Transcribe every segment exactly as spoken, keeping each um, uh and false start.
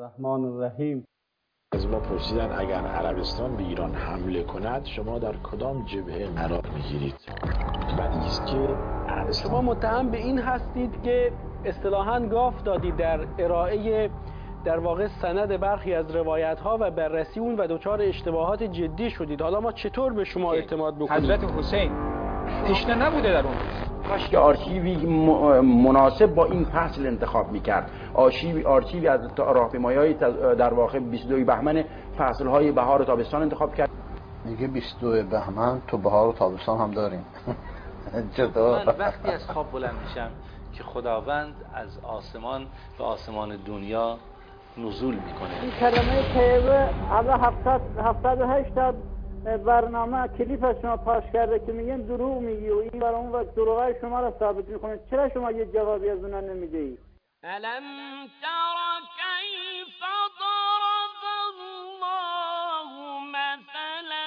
الرحمن الرحیم. از ما پرسیدن اگر عربستان به ایران حمله کند شما در کدام جبهه قرار میگیرید؟ بعد است که عربستان شما متهم به این هستید که اصطلاحاً گاف دادید در ارائه در واقع سند برخی از روایت ها و بررسی اون و دچار اشتباهات جدی شدید. حالا ما چطور به شما اعتماد بکنیم؟ حضرت حسین تشنه نبوده در اون روز. کاش که آرشیوی مناسب با این فصل انتخاب میکرد. آرشیوی آرشیوی از راهپیمایی‌های در واقع بیست و دو بهمن فصل‌های بهار و تابستان انتخاب کرد. میگه بیست و دو بهمن تو بهار و تابستان هم داریم. من وقتی از خواب بلند میشم که خداوند از آسمان به آسمان دنیا نزول میکنه. این کلمه طیبه حالا هفتاد و هشت تا برنامه کلیپ از شما پاش کرده که میگن دروغ میگی و این برای اون وقت دروغای شما را ثابت میکنه. چرا شما یه جوابی از اونها نمیدهید؟ الم تر کیف ضرب الله مثلا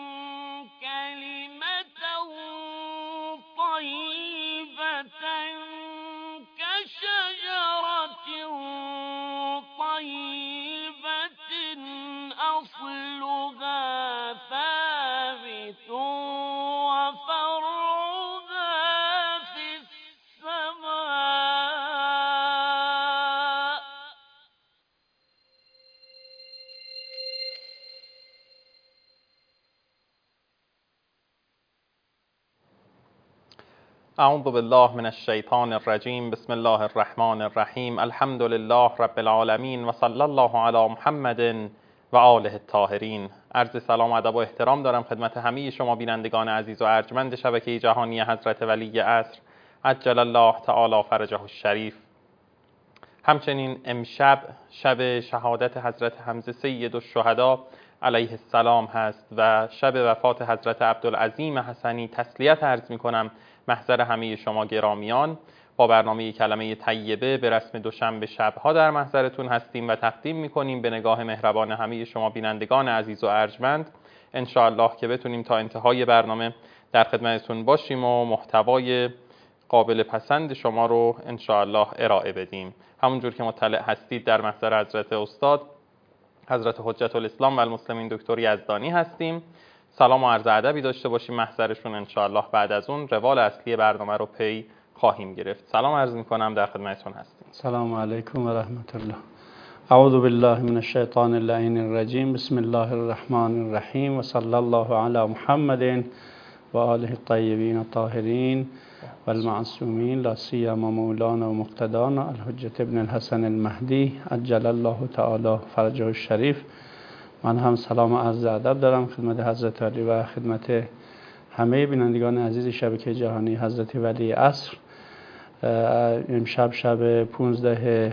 کلمة طیبة کشجرة طیبة اصلها ثابت وفرعها في السماء. اعوذ بالله من الشیطان الرجیم. بسم الله الرحمن الرحیم. الحمد لله رب العالمین و صلی الله علی محمد و آله الطاهرین. عرض سلام و ادب و احترام دارم خدمت همه شما بینندگان عزیز و ارجمند شبکه جهانی حضرت ولی عصر عجل الله تعالی فرجه الشریف. همچنین امشب شب شهادت حضرت حمزه سید الشهدا علیه السلام هست و شب وفات حضرت عبدالعظیم حسنی. تسلیت عرض می کنم محضر همه شما گرامیان. با برنامه کلمه طیبه به رسم دوشنبه شبها در محضرتون هستیم و تقدیم میکنیم به نگاه مهربان همه شما بینندگان عزیز و ارجمند ان شاء الله که بتونیم تا انتهای برنامه در خدمتتون باشیم و محتوای قابل پسند شما رو ان شاء الله ارائه بدیم. همونجور که مطلع هستید در محضر حضرت استاد حضرت حجت الاسلام و المسلمین دکتر یزدانی هستیم. سلام و عرض ادبی داشته باشیم محضرشون ان شاء الله. بعد از اون روال اصلی برنامه رو پی خواهیم گرفت. سلام عرض میکنم در خدمتتون هستیم. سلام علیکم و رحمت الله. اعوذ بالله من الشیطان اللعین الرجیم. بسم الله الرحمن الرحیم و صلی الله علی محمد و آله الطیبین الطاهرین و المعصومین لا سیما مولانا و مقتدانا الحجة ابن الحسن المهدی عجل الله تعالی فرجه الشریف. من هم سلام و عرض ادب دارم خدمت حضرت علی و خدمت همه بینندگان عزیز شبکه جهانی حضرت ولی عصر. امشب شب پونزده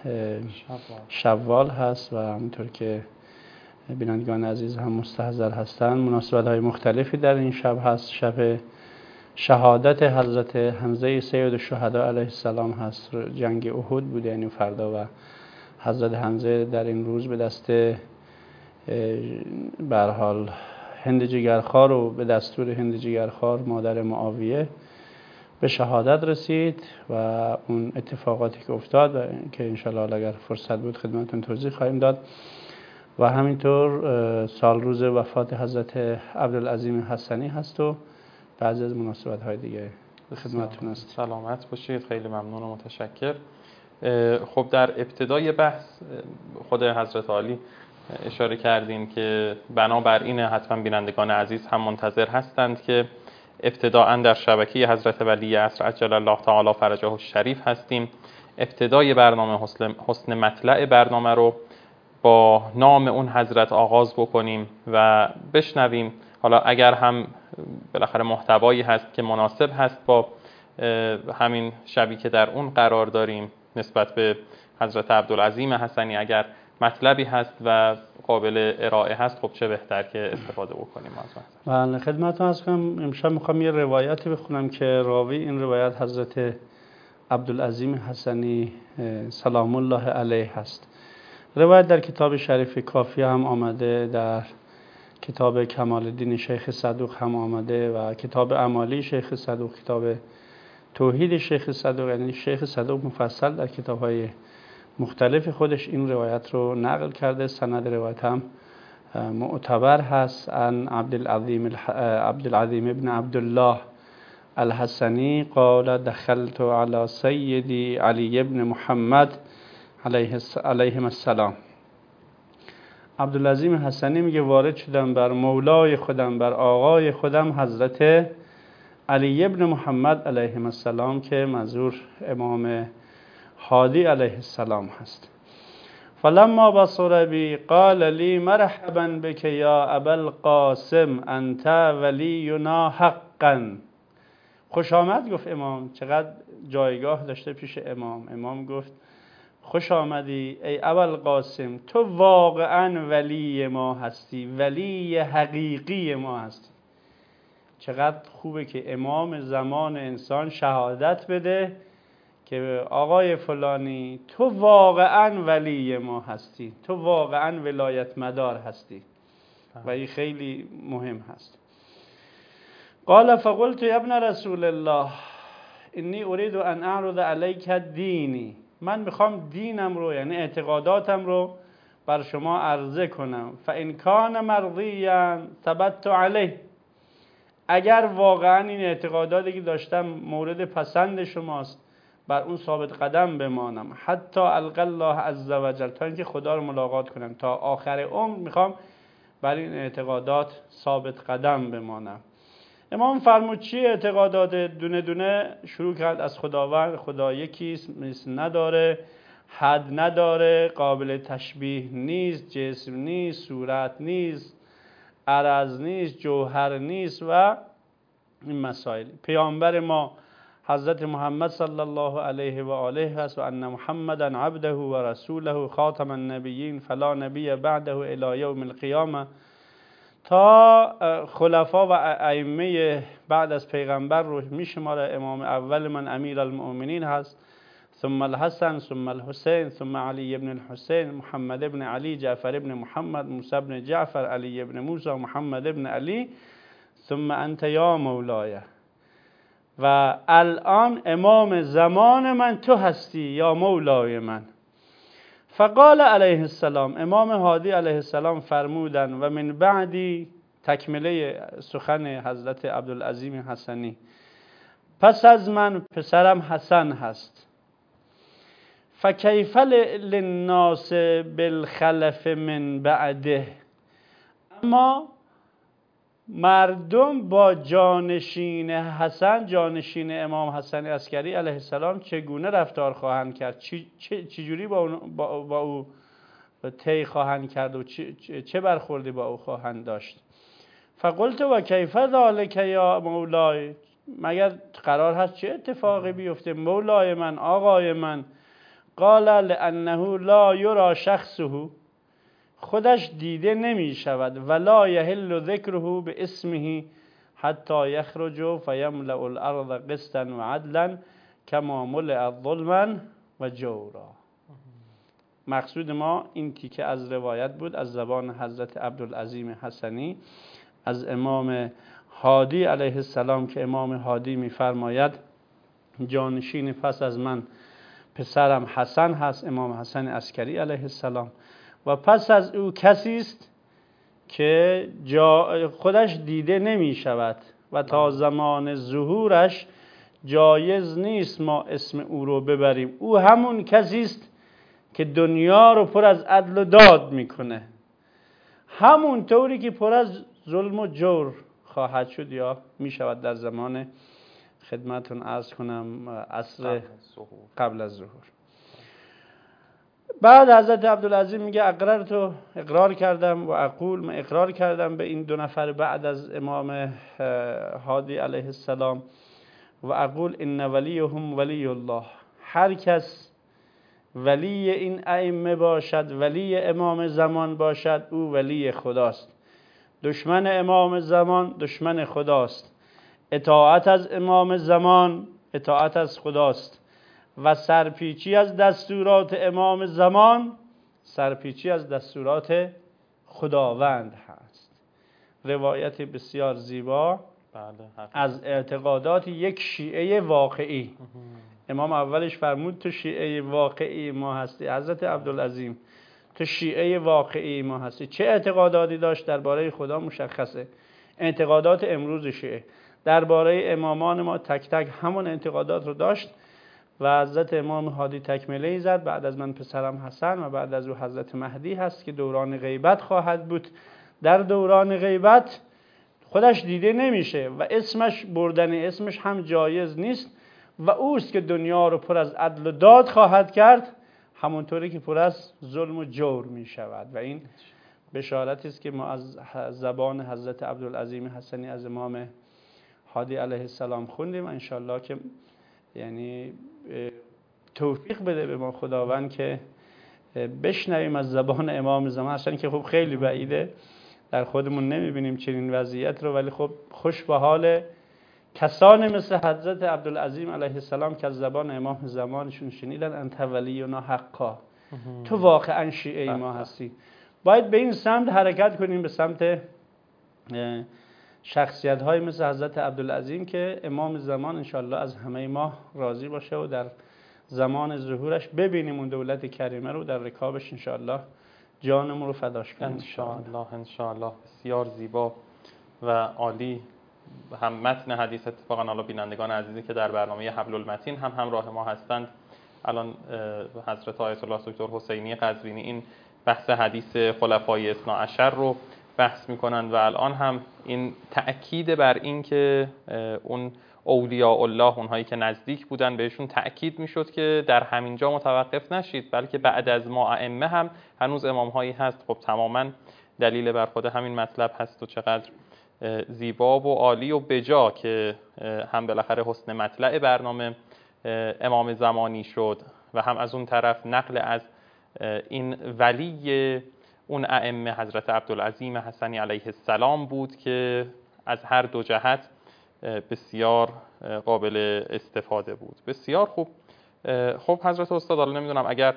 شوال هست و همونطور که بینندگان عزیز هم مستحضر هستند مناسبت های مختلفی در این شب هست. شب شهادت حضرت حمزه سید الشهدا علیه السلام هست. جنگ احد بوده یعنی فردا و حضرت حمزه در این روز به دست به هر حال هند جگرخوار و به دستور هند جگرخوار مادر معاویه به شهادت رسید و اون اتفاقاتی که افتاد و که انشالله اگر فرصت بود خدمتتون توضیح خواهیم داد و همینطور سال روز وفات حضرت عبدالعظیم حسنی هست و بعضی از مناسبت های دیگه به خدمتتون است. سلامت باشید. خیلی ممنون و متشکر. خب در ابتدای بحث خود حضرت عالی اشاره کردین که بنابراین حتما بینندگان عزیز هم منتظر هستند که ابتداءً در شبکه حضرت ولی عصر عجل الله تعالی فرجه الشریف هستیم. ابتدای برنامه حسن, حسن مطلع برنامه رو با نام اون حضرت آغاز بکنیم و بشنویم. حالا اگر هم بالاخره محتوایی هست که مناسب هست با همین شبی که در اون قرار داریم نسبت به حضرت عبدالعظیم حسنی، اگر مطلبی هست و قابل ارائه هست خب چه بهتر که استفاده بکنیم از اون. بله خدمتتون عرض کنم امشب میخوام یه روایتی بخونم که راوی این روایت حضرت عبدالعظیم حسنی سلام الله علیه هست. روایت در کتاب شریف کافیه هم آمده، در کتاب کمال الدین شیخ صدوق هم آمده و کتاب اعمالی شیخ صدوق، کتاب توحید شیخ صدوق، یعنی شیخ صدوق مفصل در کتاب‌های مختلف خودش این روایت رو نقل کرده. سند روایت هم معتبر هست. عن عبدالعظیم عبدالعظیم ابن عبدالله الحسنی قال دخلت على سیدی علی ابن محمد علیهم السلام. عبدالعظیم حسنی میگه وارد شدم بر مولای خودم، بر آقای خودم حضرت علی ابن محمد علیهم السلام که منظور امام هادی علیه السلام هست. فلما بصر بی قال لی مرحبا بک یا ابا القاسم انت ولینا حقا. خوش آمد گفت امام، چقدر جایگاه داشته پیش امام. امام گفت خوش آمدی ای ابا القاسم، تو واقعا ولی ما هستی، ولی حقیقی ما هستی. چقدر خوبه که امام زمان انسان شهادت بده که آقای فلانی تو واقعا ولی ما هستی، تو واقعا ولایت مدار هستی و این خیلی مهم هست. قال فقلت یا ابن رسول الله انی اريد ان اعرض علیک دینی، من میخوام دینم رو یعنی اعتقاداتم رو بر شما عرضه کنم. فان کان مرضیا ثبت علیه، اگر واقعا این اعتقاداتی که داشتم مورد پسند شماست بر اون ثابت قدم بمانم. حتی القی الله عز وجل، تا اینکه خدا رو ملاقات کنم، تا آخر عمر میخوام بر این اعتقادات ثابت قدم بمانم. امام فرمود چی اعتقادات؟ دونه دونه شروع کرد از خداوند. خدا یکیست، مثل نداره، حد نداره، قابل تشبیه نیست، جسم نیست، صورت نیست، عرض نیست، جوهر نیست و این مسائل. پیامبر ما حضرت محمد صلی الله علیه و آله هست و ان محمدا عبده و رسوله خاتم النبیین فلا نبی بعده الی یوم القیامه. تا خلفا و ائمه بعد از پیغمبر رو میشماره. امام اول من امیر المؤمنین هست، ثم الحسن، ثم الحسین، ثم علی ابن الحسین، محمد ابن علی، جعفر ابن محمد، موسی ابن جعفر، علی ابن موسی، محمد ابن علی، ثم انت یا مولای. و الان امام زمان من تو هستی یا مولای من. فقال علیه السلام، امام هادی علیه السلام فرمودن و من بعدی، تکمله سخن حضرت عبدالعظیم حسنی، پس از من پسرم حسن هست. فکیف للناس بالخلف من بعده، اما مردم با جانشین حسن، جانشین امام حسن عسکری علیه السلام چگونه رفتار خواهند کرد؟ چی چجوری با, با, با او طی خواهند کرد و چه, چه برخوردی با او خواهند داشت؟ فقلت و کیف ذلک یا مولای، مگر قرار هست چه اتفاقی بیفته مولای من، آقای من؟ قال لانه لا یرا شخصه، خودش دیده نمی شود، ولا یحل ذکره به اسمه حتی یخرج فیملأ الارض قسطا و عدلا کما ملئت ظلما و جورا. مقصود ما این تیکه از روایت بود از زبان حضرت عبدالعظیم حسنی از امام هادی علیه السلام که امام هادی میفرماید جانشین پس از من پسرم حسن هست، امام حسن عسکری علیه السلام، و پس از او کسی است که جا خودش دیده نمی شود و تا زمان ظهورش جایز نیست ما اسم او رو ببریم. او همون کسی است که دنیا رو پر از عدل و داد میکنه، همون طوری که پر از ظلم و جور خواهد شد یا می شود در زمان خدمتون عرض کنم عصر قبل از ظهور. بعد حضرت عبدالعظیم میگه اقررتو، اقرار کردم، و اقول، من اقرار کردم به این دو نفر بعد از امام هادی علیه السلام، و اقول ان ولیهم ولی الله، هر کس ولی این ائمه باشد، ولی امام زمان باشد، او ولی خداست. دشمن امام زمان دشمن خداست. اطاعت از امام زمان اطاعت از خداست و سرپیچی از دستورات امام زمان سرپیچی از دستورات خداوند هست. روایت بسیار زیبا از اعتقادات یک شیعه واقعی. امام اولش فرمود تو شیعه واقعی ما هستی. حضرت عبدالعظیم تو شیعه واقعی ما هستی. چه اعتقاداتی داشت درباره خدا مشخصه. اعتقادات امروز شیعه درباره امامان ما تک تک همون اعتقادات رو داشت و حضرت امام هادی تکمله ای زد. بعد از من پسرم حسن و بعد از او حضرت مهدی هست که دوران غیبت خواهد بود. در دوران غیبت خودش دیده نمیشه و اسمش بردن اسمش هم جایز نیست و اوست که دنیا رو پر از عدل و داد خواهد کرد، همونطوری که پر از ظلم و جور می شود. و این بشارتی است که ما از زبان حضرت عبدالعظیم حسنی از امام هادی علیه السلام خوندیم و انشالله که یعنی توفیق بده به ما خداوند که بشنویم از زبان امام زمان. هستن که خب خیلی بعیده، در خودمون نمیبینیم چنین وضعیت رو، ولی خب خوش به حال کسانی مثل حضرت عبدالعظیم علیه السلام که از زبان امام زمانشون شنیدن انت ولینا حقا، تو واقعا شیعه ما هستی. باید به این سمت حرکت کنیم، به سمت شخصیت های مثل حضرت عبدالعظیم که امام زمان انشالله از همه ما راضی باشه و در زمان ظهورش ببینیم اون دولت کریمه رو در رکابش انشالله جانمون رو فداش کنیم انشالله. انشالله. بسیار زیبا و عالی. هم متن حدیث اتفاقا حالا بینندگان عزیزی که در برنامه حبل المتین هم همراه ما هستند، الان حضرت آیت الله دکتر حسینی قزوینی این بحث حدیث خلفای اثنا عشر رو بحث میکنند و الان هم این تأکید بر این که اون اولیاء الله، اونهایی که نزدیک بودن بهشون تأکید میشد که در همینجا متوقف نشید، بلکه بعد از ما ائمه هم هنوز امامهایی هست. خب تماما دلیل بر خود همین مطلب هست و چقدر زیبا و عالی و بجا که هم بالاخره حسن مطلع برنامه امام زمانی شد و هم از اون طرف نقل از این ولی اون ائمه حضرت عبدالعظیم حسنی علیه السلام بود که از هر دو جهت بسیار قابل استفاده بود. بسیار خوب. خب حضرت استاد، حالا نمیدونم اگر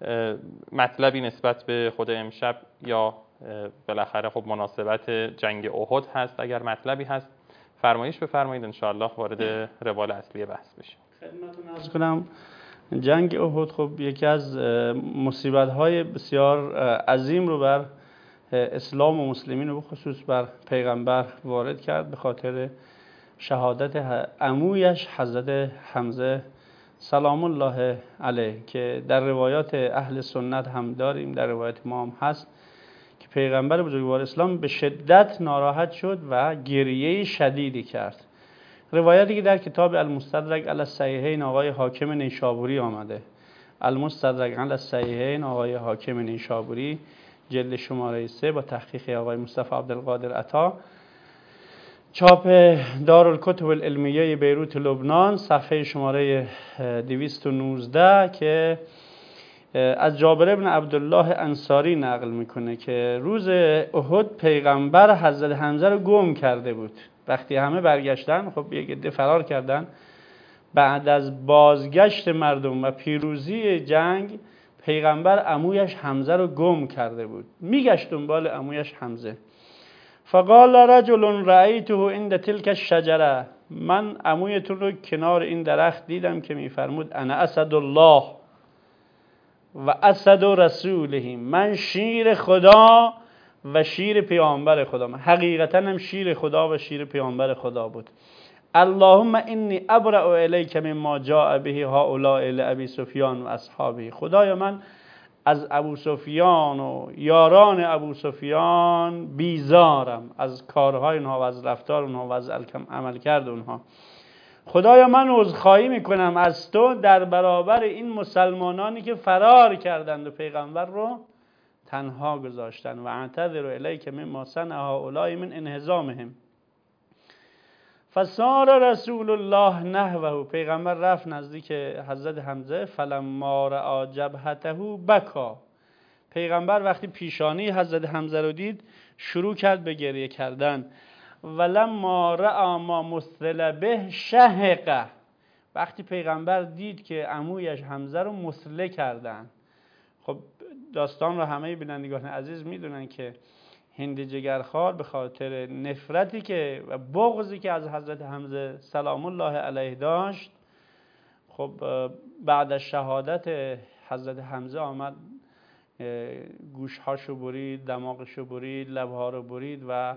مطلبی نسبت به خود امشب یا بالاخره خب مناسبت جنگ احد هست، اگر مطلبی هست فرمایش بفرمایید، انشاءالله وارد روال اصلی بحث بشیم. خدمتتون عرض کنم جنگ احد خب یکی از مصیبت‌های بسیار عظیم رو بر اسلام و مسلمین و خصوص بر پیغمبر وارد کرد به خاطر شهادت عمویش حضرت حمزه سلام الله علیه که در روایات اهل سنت هم داریم، در روایت ما هم هست که پیغمبر بزرگوار اسلام به شدت ناراحت شد و گریه شدیدی کرد. روایتی که در کتاب المستدرک علی الصحیحین آقای حاکم نیشابوری آمده، المستدرک علی الصحیحین آقای حاکم نیشابوری جلد شماره سه با تحقیق آقای مصطفی عبدالقادر عطا، چاپ دارالکتب العلمیه بیروت لبنان، صفحه شماره دویست و نوزده که از جابر ابن عبدالله انصاری نقل میکنه که روز احد پیغمبر حضرت حمزه رو گم کرده بود. وقتی همه برگشتن، خب یک عده فرار کردن، بعد از بازگشت مردم و پیروزی جنگ پیغمبر عمویش حمزه رو گم کرده بود. میگشت دنبال عمویش حمزه. فقال رجل رأیته عند تلك الشجره، من عمویتون رو کنار این درخت دیدم که میفرمود انا اسد الله و اسد رسوله، من شیر خدا و شیر پیامبر خدا. من حقیقتا هم شیر خدا و شیر پیامبر خدا بود. اللهم انی ابرأ الیک مما جاء به هؤلاء لابی سفیان و اصحابه، خدایا من از ابو سفیان و یاران ابو سفیان بیزارم، از کارهای اونها و از رفتار اونها و از عمل کرد اونها. خدایا من عذرخواهی میکنم از تو در برابر این مسلمانانی که فرار کردند و پیغمبر رو تنها گذاشتن. و اعتذر الیک مما صنع هؤلاء من انهزامهم. فسار رسول الله نحوه، پیغمبر رفت نزدیک حضرت حمزه. فلما رأى جبهته بکا، پیغمبر وقتی پیشانی حضرت حمزه رو دید شروع کرد به گریه کردن. ولما رأى ما مثل به شهق، وقتی پیغمبر دید که عمویش حمزه رو مثله کردن. خب داستان رو همه بینندگان عزیز میدونن که هند جگرخوار به خاطر نفرتی که و بغضی که از حضرت حمزه سلام الله علیه داشت، خب بعد از شهادت حضرت حمزه آمد گوشهاشو برید، دماغشو برید، لبها رو برید و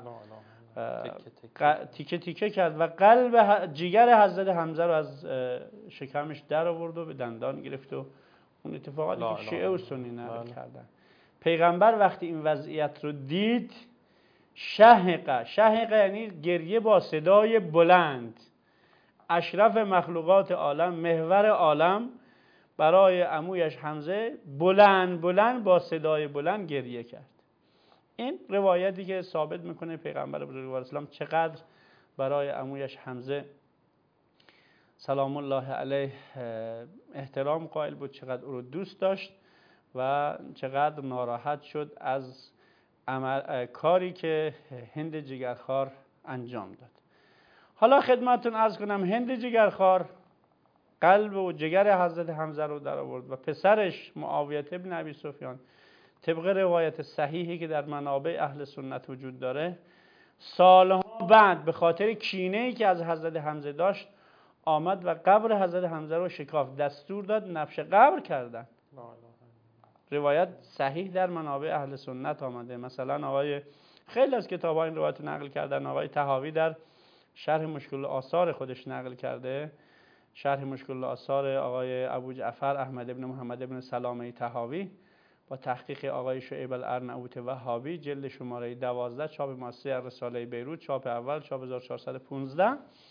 تیکه تیکه کرد و قلب جگر حضرت حمزه رو از شکمش در آورد و به دندان گرفت و اون اتفاقاتی که شیعه و سنی نقل کردن. پیغمبر وقتی این وضعیت رو دید شهقه، شهقه یعنی گریه با صدای بلند، اشرف مخلوقات عالم، محور عالم، برای عمویش حمزه بلند بلند با صدای بلند گریه کرد. این روایتی که ثابت میکنه پیغمبر بزرگوار اسلام چقدر برای عمویش حمزه سلام الله علیه احترام قائل بود، چقدر او رو دوست داشت و چقدر ناراحت شد از عمل، کاری که هند جگرخوار انجام داد. حالا خدمتتون عرض کنم هند جگرخوار قلب و جگر حضرت حمزه رو در آورد و پسرش معاویه ابن ابی سفیان طبق روایت صحیحی که در منابع اهل سنت وجود داره سالها بعد به خاطر کینه‌ای که از حضرت حمزه داشت آمد و قبر حضرت حمزه رو شکافت، دستور داد نبش قبر کردن. روایت صحیح در منابع اهل سنت آمده. مثلا آقای خیلی از کتاب‌ها این روایت نقل کردن. آقای طحاوی در شرح مشکل آثار خودش نقل کرده، شرح مشکل آثار آقای ابو جعفر احمد ابن محمد ابن سلامه طحاوی با تحقیق آقای شعیب الارناؤوط وهابی، جلد شماره دوازده، چاپ مؤسسه رساله بیروت، چاپ اول، چاپ هزار و چهارصد و پانزده،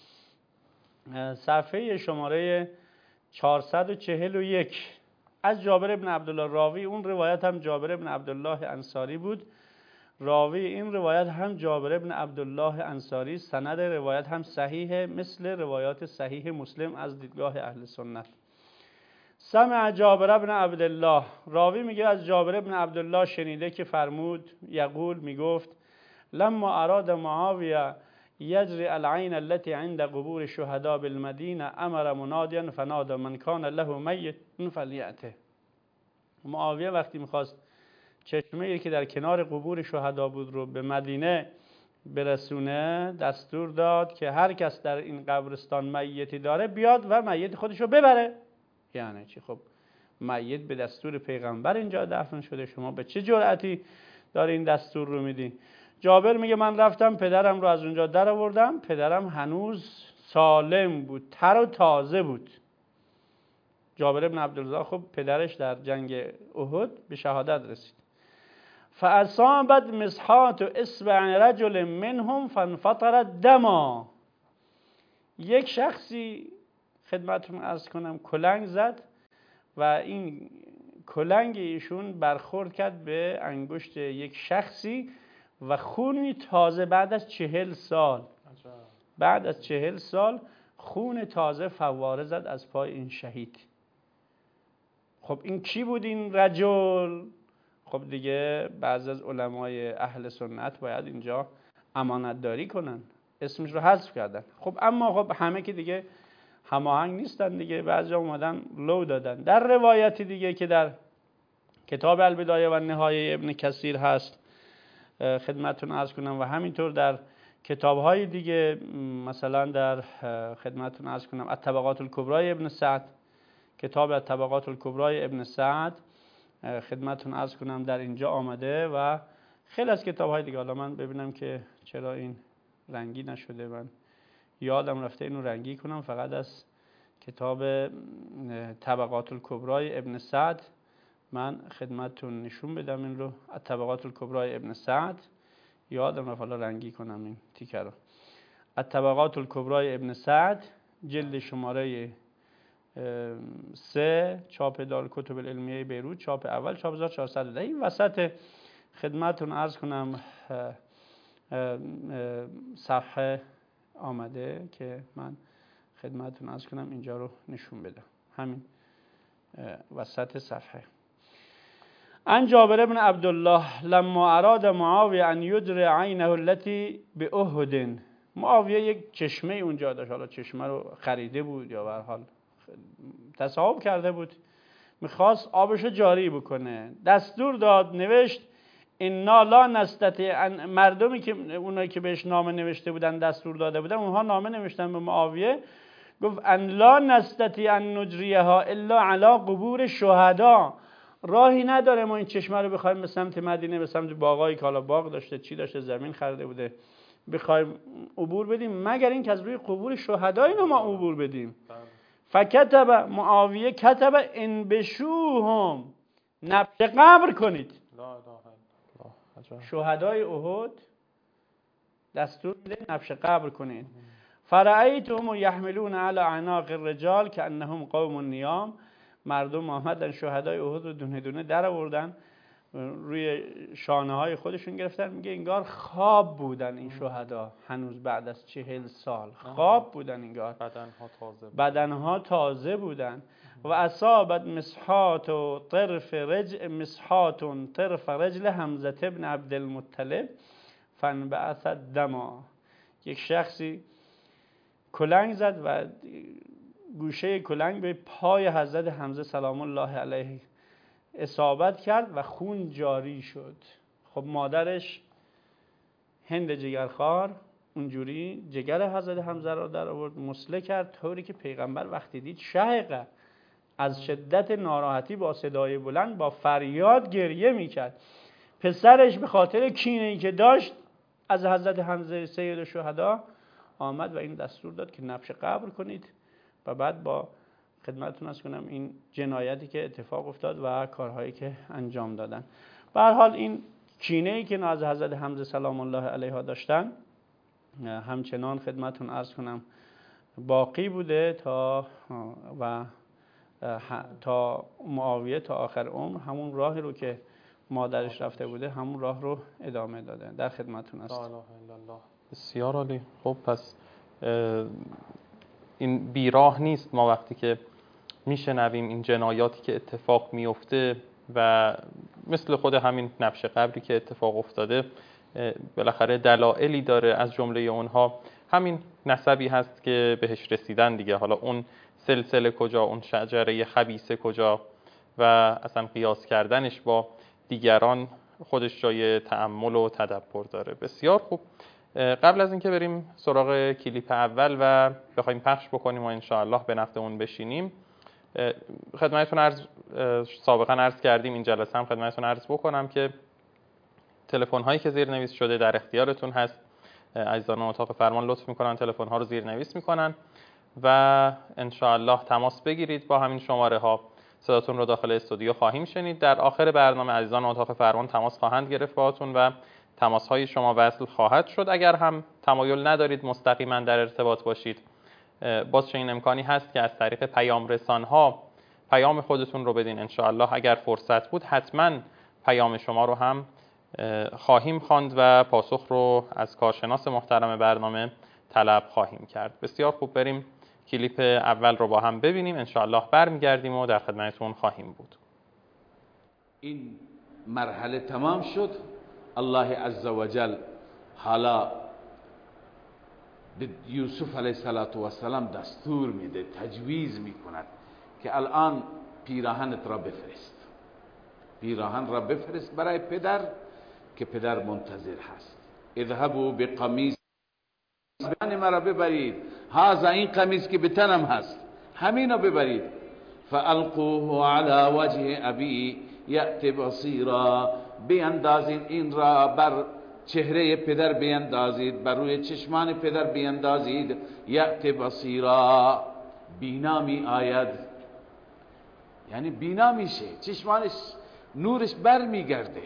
صفحه شماره چهارصد و چهل و یک، از جابر ابن عبدالله راوی. اون روایت هم جابر ابن عبدالله انصاری بود. راوی این روایت هم جابر ابن عبدالله انصاری، سند روایت هم صحیحه مثل روایات صحیح مسلم از دیدگاه اهل سنت. سمع جابر ابن عبدالله، راوی میگه از جابر ابن عبدالله شنیده که فرمود یقول میگفت لما اراد معاویه یجری العین التي عند قبور شهداء بالمدینه امر منادیا فنادى من کان له میت فلیأته. معاویه وقتی میخواست چشمه‌ای که در کنار قبور شهدا بود رو به مدینه برسونه دستور داد که هر کس در این قبرستان میتی داره بیاد و میت خودش رو ببره. یعنی چی؟ خب میت به دستور پیغمبر اینجا دفن شده، شما به چه جرأتی داره این دستور رو میدی؟ جابر میگه من رفتم پدرم رو از اونجا در آوردم، پدرم هنوز سالم بود، تر و تازه بود. جابر ابن عبدالله خب پدرش در جنگ احد به شهادت رسید. فاصابت مسحات اصبع رجل منهم فانفطر دما. یک شخصی خدمتتون عرض کنم کلنگ زد و این کلنگ ایشون برخورد کرد به انگشت یک شخصی و خونی تازه بعد از چهل سال بعد از چهل سال خون تازه فواره زد از پای این شهید. خب این کی بود این رجل؟ خب دیگه بعضی از علمای اهل سنت باید اینجا امانت داری کنن، اسمش رو حذف کردن. خب اما خب همه که دیگه هماهنگ نیستن دیگه، بعضی اومدن لو دادن. در روایتی دیگه که در کتاب البدایه و نهایه ابن کثیر هست خدمتتون عرض کنم و همینطور در کتاب‌های دیگه، مثلا در خدمتتون عرض کنم الطبقات الکبری ابن سعد، کتاب الطبقات الکبری ابن سعد خدمتتون عرض کنم در اینجا آمده و خیلی از کتاب‌های دیگه. حالا من ببینم که چرا این رنگی نشده، من یادم رفته اینو رنگی کنم. فقط از کتاب طبقات الکبری ابن سعد من خدمتتون نشون بدم این رو. الطبقات الکبری ابن سعد یادم رفت حالا رنگی کنم این تیکه رو. الطبقات الکبری ابن سعد جلد شماره سه، چاپ دارالکتب العلمیه بیروت، چاپ اول، چاپ هزار و چهارصد و ده. این وسط خدمتتون عرض کنم صفحه آمده که من خدمتتون عرض کنم اینجا رو نشون بدم، همین وسط صفحه. عن جابر بن عبدالله لما اراد معاویه ان یدر عینه التي باحد. معاویه یک چشمه اونجا داشت، حالا چشمه رو خریده بود یا به هر حال تصاحب کرده بود، میخواست آبشو جاری بکنه. دستور داد، نوشت انا لا نستطیع. مردمی که اونایی که بهش نامه نوشته بودن دستور داده بودن اونها نامه نوشتن به معاویه، گفت ان لا نستطیع ان نجریها الا علی قبور شهدا، راهی نداره ما این چشمه رو بخوایم به سمت مدینه، به سمت باغایی که حالا باغ داشته چی داشته زمین خریده بوده بخوایم عبور بدیم مگر این که از روی قبور شهدا اینو ما عبور بدیم. فکتب معاویه کتب انبشوهم، نبش قبر کنید. شهدای احد دستور میده نبش قبر کنید. فرأیتهم یحملون علی اعناق الرجال کانهم قوم نیام، مردم آمدن شهدای احد رو دونه دونه در آوردن روی شانه های خودشون گرفتن. میگه انگار خواب بودن این شهدا، هنوز بعد از چهل سال خواب بودن، انگار بدنها تازه بودن. بدنها تازه بودن. و اصابت مسحات و طرف رجل مسحات طرف رجل حمزه ابن عبدالمطلب فانبعث دما، یک شخصی کلنگ زد و گوشه کلنگ به پای حضرت حمزه سلام الله علیه اصابت کرد و خون جاری شد. خب مادرش هند جگرخوار اونجوری جگر حضرت حمزه را در آورد، مسله کرد، طوری که پیغمبر وقتی دید شهقه، از شدت ناراحتی با صدای بلند با فریاد گریه میکرد. پسرش به خاطر کینه‌ای که داشت از حضرت حمزه سید الشهدا آمد و این دستور داد که نبش قبر کنید و بعد با خدمتتون عرض کنم این جنایتی که اتفاق افتاد و کارهایی که انجام دادن. به هر حال این کینه‌ای که از حضرت حمزه سلام الله علیها داشتن همچنان خدمتتون عرض کنم باقی بوده تا و تا معاویه تا آخر عمر همون راهی رو که مادرش رفته بوده همون راه رو ادامه داده. در خدمتتون هستم. لا اله الا الله. بسیار عالی. خب پس این بیراه نیست ما وقتی که میشنویم این جنایاتی که اتفاق میفته و مثل خود همین نبش قبری که اتفاق افتاده بالاخره دلایلی داره، از جمله اونها همین نسبی هست که بهش رسیدن دیگه. حالا اون سلسله کجا، اون شجره خبیثه کجا و اصلا قیاس کردنش با دیگران خودش جای تأمل و تدبر داره. بسیار خوب. قبل از اینکه بریم سراغ کلیپ اول و بخوایم پخش بکنیم و انشاءالله به نفع اون بشینیم، خدمتتون عرض سابقا عرض کردیم، این جلسه هم خدمتتون عرض بکنم که تلفن هایی که زیرنویس شده در اختیارتون هست. عزیزان اتاق فرمان لطف میکنن تلفن ها رو زیرنویس میکنن و انشاءالله تماس بگیرید با همین شماره ها. صداتون رو داخل استودیو خواهیم شنید. در آخر برنامه عزیزان اتاق فرمان تماس خواهند گرفت باهاتون و تماس های شما وصل خواهد شد. اگر هم تمایل ندارید مستقیما در ارتباط باشید، باز چنین امکانی هست که از طریق پیام رسان ها پیام خودتون رو بدین. انشاءالله اگر فرصت بود حتما پیام شما رو هم خواهیم خواند و پاسخ رو از کارشناس محترم برنامه طلب خواهیم کرد. بسیار خوب. بریم کلیپ اول رو با هم ببینیم، انشاءالله برمیگردیم و در خدمتتون خواهیم بود. این مرحله تمام شد. الله عزوجل حالا به یوسف علیه السلام دستور میده، تجویز میکند که الان پیراهنت را بفرست، پیراهن را بفرست برای پدر که پدر منتظر هست. اذهبوا بقمیص بیان مرا ببرید، هذا این قمیص که به تنم هست همینو ببرید. فالقوه علی وجه ابی یأت بصیرا، بیندازید این را بر چهره پدر، بیندازید بر روی چشمان پدر بیندازید. یأت بصیرا، بینا می آید، یعنی بینا میشه، چشمانش نورش بر میگرده.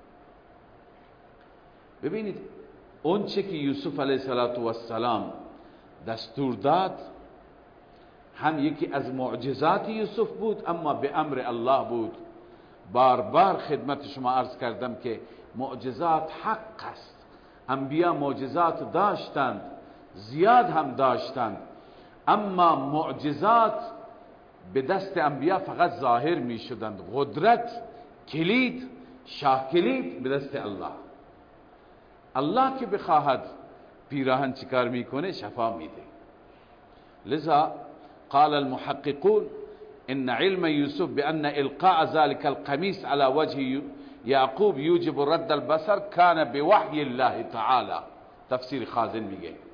ببینید اون چه که یوسف علیه السلام دستور داد هم یکی از معجزات یوسف بود، اما به امر الله بود. بار بار خدمت شما عرض کردم که معجزات حق است. انبیا معجزات داشتند، زیاد هم داشتند، اما معجزات به دست انبیا فقط ظاهر می شدند. قدرت، کلید، شاه کلید به دست الله. الله که بخواهد پیراهن چیکار میکنه؟ شفا میده. لذا قال المحققون ان علم یوسف بان القاء ذلك القمیص على وجه یعقوب یوجب رد البصر کان بوحی الله تعالی. تفسیر خازن میگه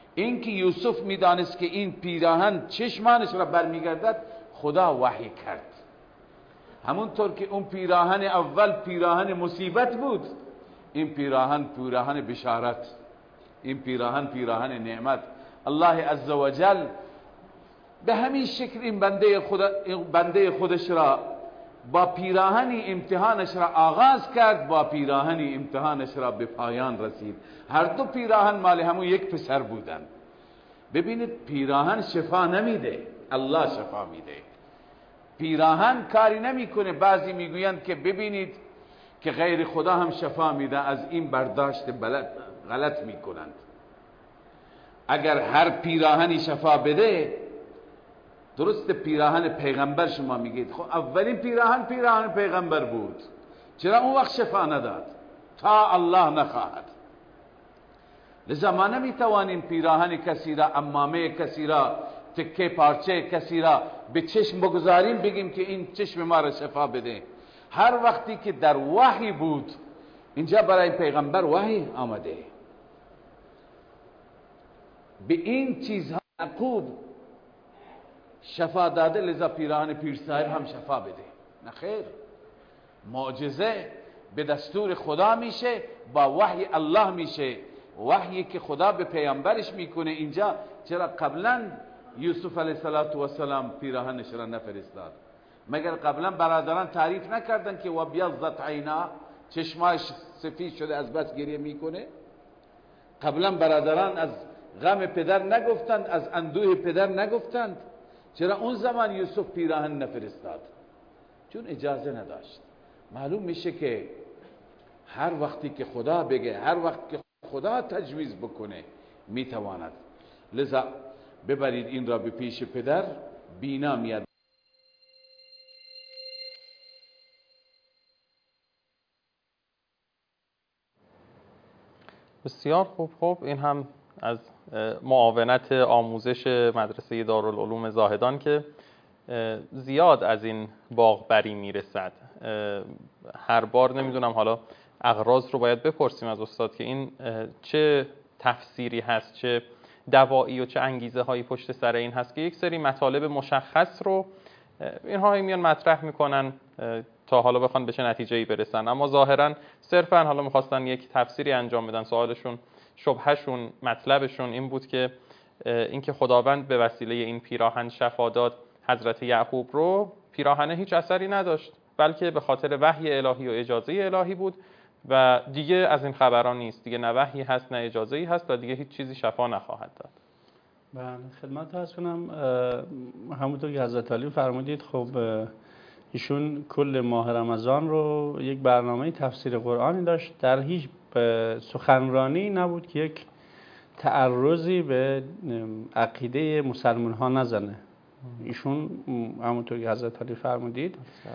این که یوسف میدانست که این پیراهن چشمانش را برمیگردد، خدا وحی کرد. همونطور که اون پیراهن اول پیراهن مصیبت بود، این پیراهن پیراهن بشارت، این پیراهن پیراهن نعمت. الله عزوجل به همین شکل این بنده, خدا این بنده خودش را با پیراهنی امتحانش را آغاز کرد، با پیراهنی امتحانش را به پایان رسید. هر دو پیراهن مال همون یک پسر بودن. ببینید پیراهن شفا نمیده، الله شفا میده. پیراهن کاری نمیکنه. بعضی میگویند که ببینید که غیر خدا هم شفا میده، از این برداشت غلط میکنند. اگر هر پیراهنی شفا بده، درست پیراهن پیغمبر شما میگید، خب اولین پیراهن پیراهن پیغمبر بود، چرا اون وقت شفا نداد؟ تا الله نخواهد. لذا ما نمیتوانیم پیراهن کسی را، عمامه کسی را، تکه پارچه کسی را به چشم بگذاریم بگیم که این چشم ما را شفا بده. هر وقتی که در وحی بود، اینجا برای پیغمبر وحی آمده، به این چیزها یعقوب شفا داده، لذا پیراهن پیر صاحب هم شفا بده. نه خیر، معجزه به دستور خدا میشه، با وحی الله میشه. وحیی که خدا به پیامبرش میکنه. اینجا چرا قبلا یوسف علیه السلام پیراهنش را نفرستاد؟ مگر قبلا برادران تعریف نکردن که و بیضت عینا، چشماش سفید شده از بس گریه میکنه؟ قبلا برادران از غم پدر نگفتند، از اندوه پدر نگفتند؟ چرا اون زمان یوسف پیراهن نفرستاد؟ چون اجازه نداشت. معلوم میشه که هر وقتی که خدا بگه، هر وقت که خدا تجویز بکنه میتواند. لذا ببرید این را به پیش پدر، بینا میاد. بسیار خوب. خب این هم از معاونت آموزش مدرسه دارالعلوم زاهدان که زیاد از این باغ بری میرسد. هر بار نمیدونم، حالا اغراض رو باید بپرسیم از استاد که این چه تفسیری هست، چه دوایی و چه انگیزه هایی پشت سر این هست که یک سری مطالب مشخص رو اینها میان مطرح میکنن تا حالا بخوان به چه نتیجه‌ای برسن، اما ظاهرا صرفا حالا میخواستن یک تفسیری انجام بدن. سوالشون، شبهشون، مطلبشون این بود که اینکه خداوند به وسیله این پیراهن شفا داد حضرت یعقوب رو، پیراهن هیچ اثری نداشت، بلکه به خاطر وحی الهی و اجازه الهی بود و دیگه از این خبران نیست. دیگه نه وحی هست نه اجازه‌ای هست و دیگه هیچ چیزی شفا نخواهد داد. بله، خدمت عرض کنم همونطور که حضرت علی فرمودید، خب ایشون کل ماه رمضان رو یک برنامه تفسیر قرآنی داشت، در هیچ سخنرانی نبود که یک تعرضی به عقیده مسلمان ها نزنه. ایشون همونطور که حضرت علی فرمودید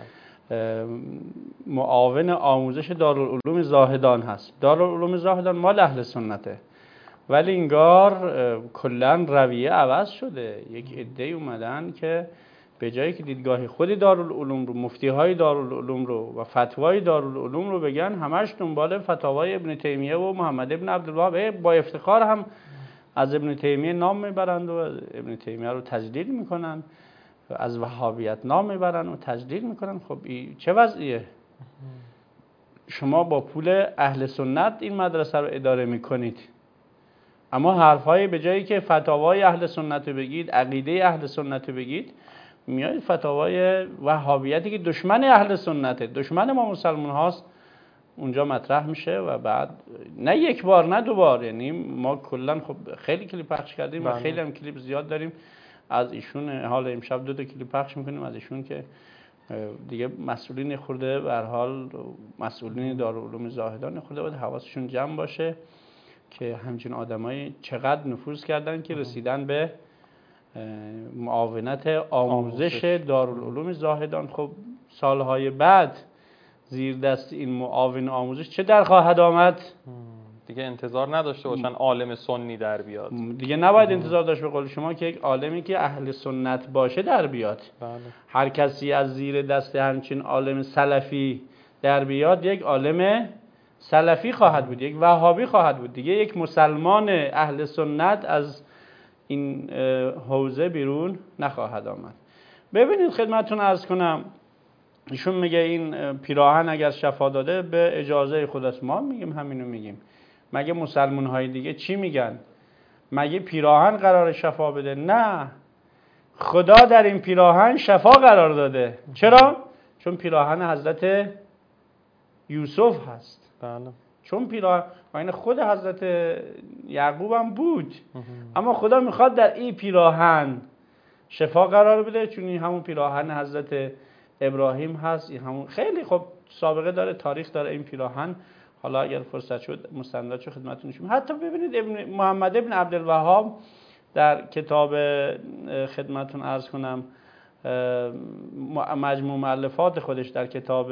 معاون آموزش دارالعلوم زاهدان هست. دارالعلوم زاهدان مال اهل سنته، ولی انگار کلا رویه عوض شده. یک عده‌ای اومدن که به جایی که دیدگاه خود دارالعلوم رو، مفتی های دارالعلوم رو و فتوای دارالعلوم رو بگن، همش دنبال فتاوای ابن تیمیه و محمد ابن عبدالوهاب، با افتخار هم از ابن تیمیه نام میبرند و ابن تیمیه رو تجلیل میکنن، از وهابیت نام میبرن و تجلیل میکنن. خب این چه وضعیه؟ شما با پول اهل سنت این مدرسه رو اداره میکنید، اما حرفهای به جایی که فتاوای اهل سنت رو بگید، عقیده اهل سنت رو بگید، میاد فتاوای وهابیتی که دشمن اهل سنته، دشمن ما مسلمان هاست، اونجا مطرح میشه و بعد نه یک بار نه دو بار، یعنی ما کلا خب خیلی کلیپ پخش کردیم و خیلی هم کلیپ زیاد داریم از ایشون. حالا امشب دو تا کلیپ پخش میکنیم از ایشون که دیگه مسئولین خورده، به هر حال مسئولین دارالعلوم زاهدان خورده باید حواسشون جمع باشه که همچین آدمایی چقدر نفوذ کردن که رسیدن به معاونت آموزش دارالعلوم زاهدان. خب سالهای بعد زیر دست این معاون آموزش چه در خواهد آمد؟ دیگه انتظار نداشته باشن عالم سنی در بیاد. دیگه نباید انتظار داشت به قول شما که یک عالمی که اهل سنت باشه در بیاد. بله. هر کسی از زیر دست همچین عالم سلفی در بیاد یک عالم سلفی خواهد بود، یک وهابی خواهد بود، دیگه یک مسلمان اهل سنت از این حوزه بیرون نخواهد آمد. ببینید خدمتتون عرض کنم، ایشون میگه این پیراهن اگر شفا داده به اجازه خودست. ما میگیم همینو میگیم. مگه مسلمان های دیگه چی میگن؟ مگه پیراهن قرار شفا بده؟ نه، خدا در این پیراهن شفا قرار داده. چرا؟ چون پیراهن حضرت یوسف هست. بله. چون پیراهن خود حضرت یعقوب هم بود، اما خدا میخواد در این پیراهن شفا قرار بده، چون این همون پیراهن حضرت ابراهیم هست. این همون خیلی خب سابقه داره، تاریخ داره این پیراهن. حالا اگر فرصت شد مستنداتشو خدمتتون نشون. حتی ببینید ابن محمد ابن عبدالوهاب در کتاب خدمتتون عرض کنم مجموع مؤلفات خودش، در کتاب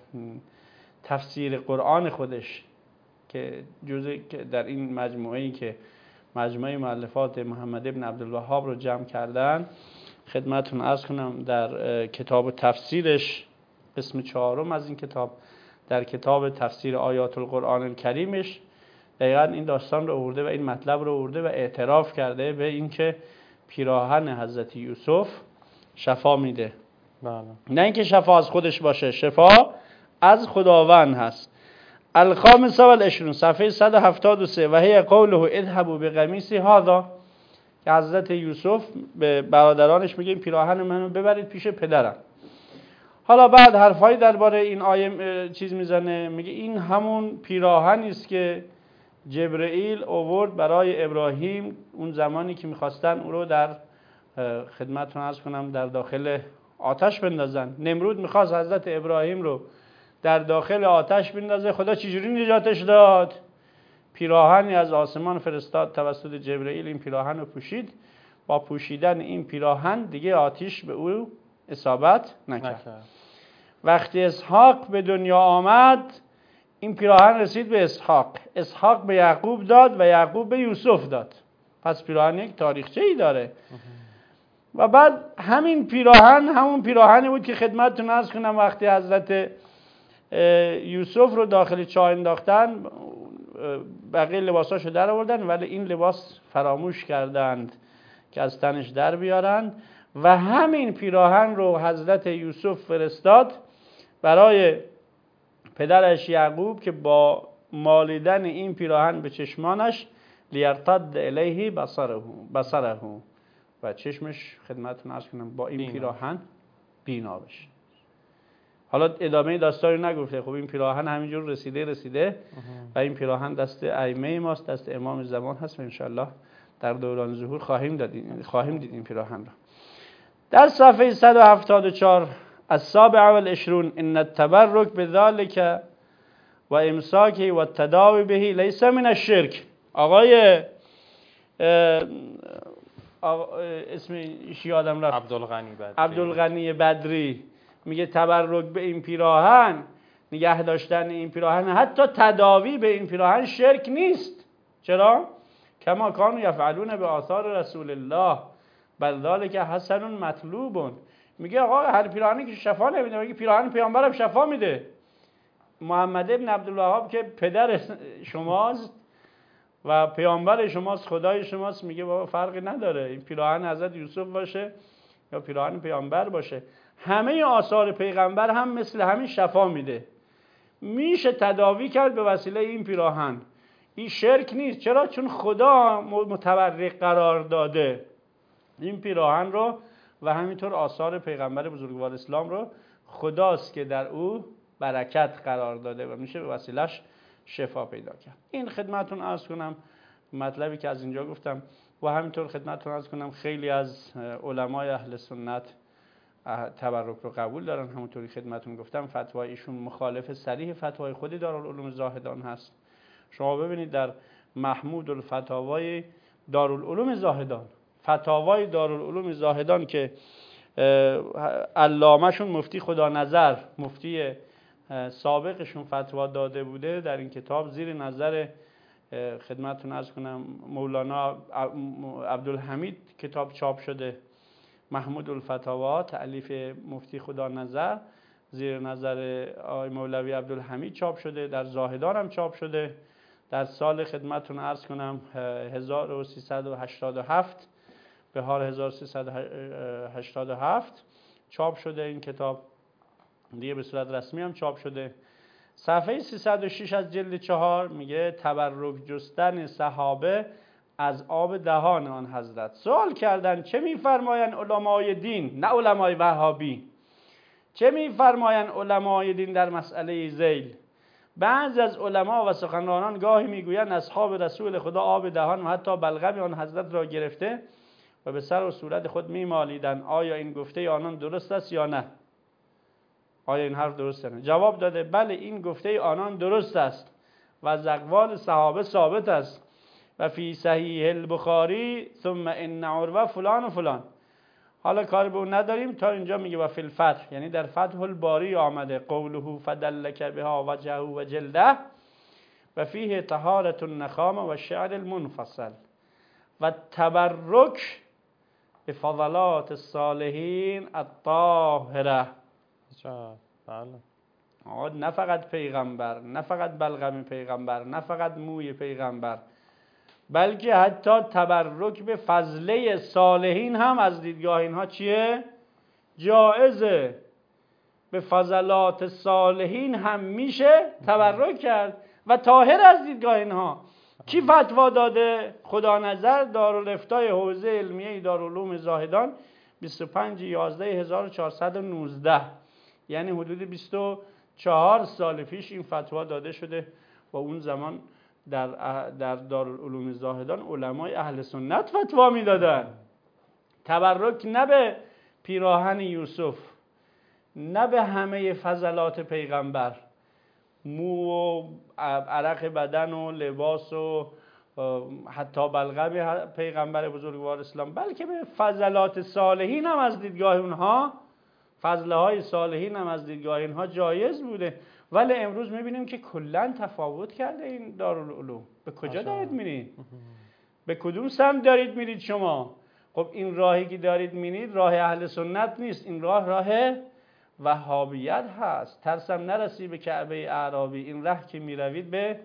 تفسیر قرآن خودش که جزء در این مجموعه‌ای که مجموعه مؤلفات محمد ابن عبدالوهاب رو جمع کردن، خدمتتون عرض کنم در کتاب تفسیرش قسم چهارم از این کتاب، در کتاب تفسیر آیات القرآن الکریمش دقیقاً این داستان رو آورده و این مطلب رو آورده و اعتراف کرده به اینکه پیراهن حضرت یوسف شفا میده. بله. نه اینکه شفا از خودش باشه، شفا از خداوند هست. الخامسه والعشرون، صفحه صد و هفتاد و سه، و هی قوله اذهبوا بقمیصی هذا، که حضرت یوسف به برادرانش میگه این پیراهن منو ببرید پیش پدرم. حالا بعد حرفایی درباره این آیه چیز میزنه، میگه این همون پیراهنی است که جبرئیل آورد برای ابراهیم اون زمانی که میخواستن او رو در خدمتتون عرض کنم در داخل آتش بندازن. نمرود میخواست حضرت ابراهیم رو در داخل آتش بندازه، خدا چجوری نجاتش داد؟ پیراهنی از آسمان فرستاد توسط جبرئیل، این پیراهن رو پوشید. با پوشیدن این پیراهن دیگه آتش به او اصابت نکرد. نکرد. وقتی اسحاق به دنیا آمد این پیراهن رسید به اسحاق، اسحاق به یعقوب داد و یعقوب به یوسف داد. پس پیراهن یک تاریخچه‌ای داره. و بعد همین پیراهن همون پیراهنی بود که خدمتتون عرض کنم وقتی حضرت یوسف رو داخل چاه انداختن، بقیه لباساشو در آوردن ولی این لباس فراموش کردند که از تنش در بیارن، و همین پیراهن رو حضرت یوسف فرستاد برای پدرش یعقوب که با مالیدن این پیراهن به چشمانش لیرتد الیه بصره بصره و چشمش خدمتتون عرض کنم با این بینا. پیراهن بینا بشه. حالا ادامه داستانی نگفته، خب این پیراهن همینجور رسیده رسیده و این پیراهن دست ائمه ماست، دست امام زمان هست و انشالله در دوران ظهور خواهیم دید خواهیم دید این پیراهن را. در صفحه صد و هفتاد و چهار السابع والعشرون ان التبرک بذلك و امساکه و التداوی به لیس من الشرک. آقای اسمش یادم رفت، عبدالغنی بدری عبدالغنی بدری میگه تبرک به این پیراهن، نگه داشتن این پیراهن، حتی تداوی به این پیراهن شرک نیست. چرا؟ کما کانوا یفعلون به آثار رسول الله بل ذلک حسن مطلوب. میگه آقا هر پیراهنی که شفا نمیده، میگه پیراهن پیامبرم شفا میده. محمد ابن عبدالوهاب که پدر شماست و پیامبر شماست، خدای شماست، میگه بابا فرقی نداره این پیراهن حضرت یوسف باشه یا پیراهن پیامبر باشه، همه آثار پیغمبر هم مثل همین شفا میده. میشه تداوی کرد به وسیله این پیراهن. این شرک نیست. چرا؟ چون خدا متبرک قرار داده این پیراهن رو و همینطور آثار پیغمبر بزرگوار اسلام رو خداست که در او برکت قرار داده و میشه به وسیلش شفا پیدا کرد. این خدمتون عرض کنم مطلبی که از اینجا گفتم و همینطور خدمتون عرض کنم خیلی از علمای اهل سنت تبرک رو قبول دارن. همونطوری خدمتون گفتم فتوای ایشون مخالف صریح فتوای خود دارالعلوم زاهدان هست. شما ببینید در محمود الفتاوای دارالعلوم زاهدان، فتاوای دارالعلوم زاهدان که علامه‌شون مفتی خدا نظر، مفتی سابقشون فتوا داده بوده، در این کتاب زیر نظر خدمتتون عرض کنم مولانا عبدالحمید کتاب چاپ شده، محمود الفتاوا تألیف مفتی خدا نظر، زیر نظر آقای مولوی عبدالحمید چاپ شده، در زاهدان هم چاپ شده. در سال خدمتتون عرض کنم هزار و سیصد و هشتاد و هفت، بهار هزار و سیصد و هشتاد و هفت چاپ شده این کتاب، دیگه به صورت رسمی هم چاپ شده. صفحه سیصد و شش از جلد چهار میگه تبرک جستن صحابه از آب دهان آن حضرت. سوال کردن چه میفرمایند علمای دین، نه علمای وهابی، چه میفرمایند علمای دین در مسئله ذیل؟ بعضی از علما و سخنرانان گاهی میگویند اصحاب رسول خدا آب دهان و حتی بلغم آن حضرت را گرفته و به سر و صورت خود میمالیدند. آیا این گفته آنان درست است یا نه؟ آیا این حرف درست است؟ جواب داده بله، این گفته آنان درست است و از اقوال صحابه ثابت است. و فی صحیح البخاری ثم ان عروه فلان و فلان. حالا کاری به اون نداریم تا اینجا میگه و فی الفتح، یعنی در فتح الباری آمده قوله فدلک بها وجهه و جلده و فیه طهارة النخامه و شعر المنفصل و تبرک به فضلات الصالحین الطاهره. بله، نه فقط پیغمبر، نه فقط بلغم پیغمبر، نه فقط موی پیغمبر، بلکه حتی تبرک به فضله صالحین هم از دیدگاه اینها چیه؟ جائزه. به فضلات صالحین هم میشه تبرک کرد و طاهر از دیدگاه اینها. کی فتوا داده؟ خدا نظر دارالفتای حوزه علمیه دارالعلوم زاهدان بیست و پنج یازده هزار و چهارصد و نوزده، یعنی حدود بیست و چهار سال پیش این فتوا داده شده و اون زمان در در دارالعلوم زاهدان علمای اهل سنت فتوا میدادن تبرک نه به پیراهن یوسف، نه به همه فضلات پیغمبر، مو و عرق بدن و لباس و حتی بلغم پیغمبر بزرگوار اسلام، بلکه به فضلات صالحین هم از دیدگاه اونها، فضله های صالحین هم از دیدگاه اینها جایز بوده. ولی امروز میبینیم که کلا تفاوت کرده این دارالعلوم. به کجا دارید میرید؟ به کدوم سمت دارید میرید شما؟ خب این راهی که دارید میرید راه اهل سنت نیست، این راه راه وهابیت هست. ترسم نرسی به کعبه اعرابی، این راه که میروید به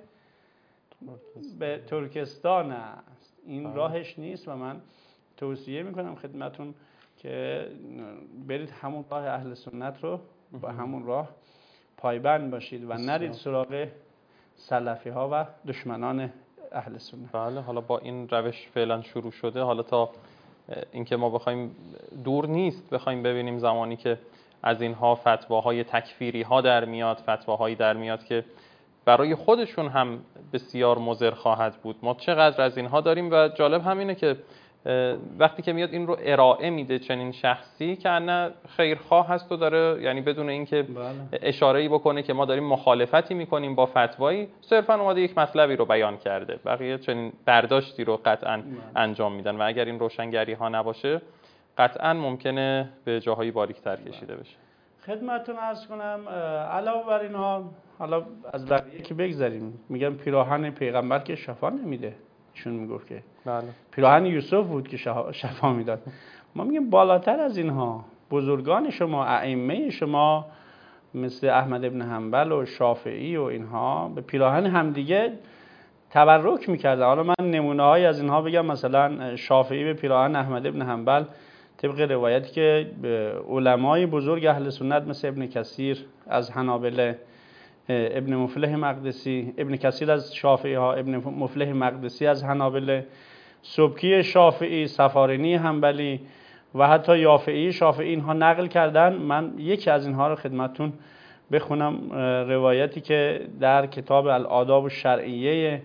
به ترکستان است، این راهش نیست. و من توصیه میکنم خدمتون که برید همون راه اهل سنت رو با همون راه پایبند باشید و نرید سراغ سلفی ها و دشمنان اهل سنت. بله، حالا با این روش فعلا شروع شده، حالا تا اینکه ما بخوایم، دور نیست بخوایم ببینیم زمانی که از اینها فتواهای تکفیری ها در میاد، فتواهایی در میاد که برای خودشون هم بسیار مضر خواهد بود. ما چقدر از اینها داریم و جالب همینه که وقتی که میاد این رو ارائه میده چنین شخصی که نه خیرخواه هست و داره، یعنی بدون اینکه اشاره‌ای بکنه که ما داریم مخالفتی میکنیم با فتوایی، صرفا اومده یک مطلبی رو بیان کرده، بقیه چنین برداشتی رو قطعا انجام میدن و اگر این روشنگری ها نباشه قطعا ممکنه به جاهای باریک‌تر کشیده بشه. خدمتتون عرض کنم علاوه بر اینها، حالا از بقیه که بگذاریم، میگم پیراهن پیغمبر که شفا نمیده، چون میگفت که بله پیراهن یوسف بود که شفا میداد. ما میگیم بالاتر از اینها بزرگان شما، ائمه شما مثل احمد ابن حنبل و شافعی و اینها به پیراهن همدیگه تبرک میکردن. حالا من نمونه های از اینها بگم. مثلا شافعی به پیراهن احمد ابن حنبل طبق روایتی که علمای بزرگ اهل سنت مثل ابن کثیر از حنابله، ابن مفلح مقدسی، ابن کثیر از شافعی ها، ابن مفلح مقدسی از حنابله، سبکی شافعی، سفارینی حنبلی و حتی یافعی شافعی اینها نقل کردن. من یکی از اینها رو خدمتون بخونم، روایتی که در کتاب الآداب الشرعیه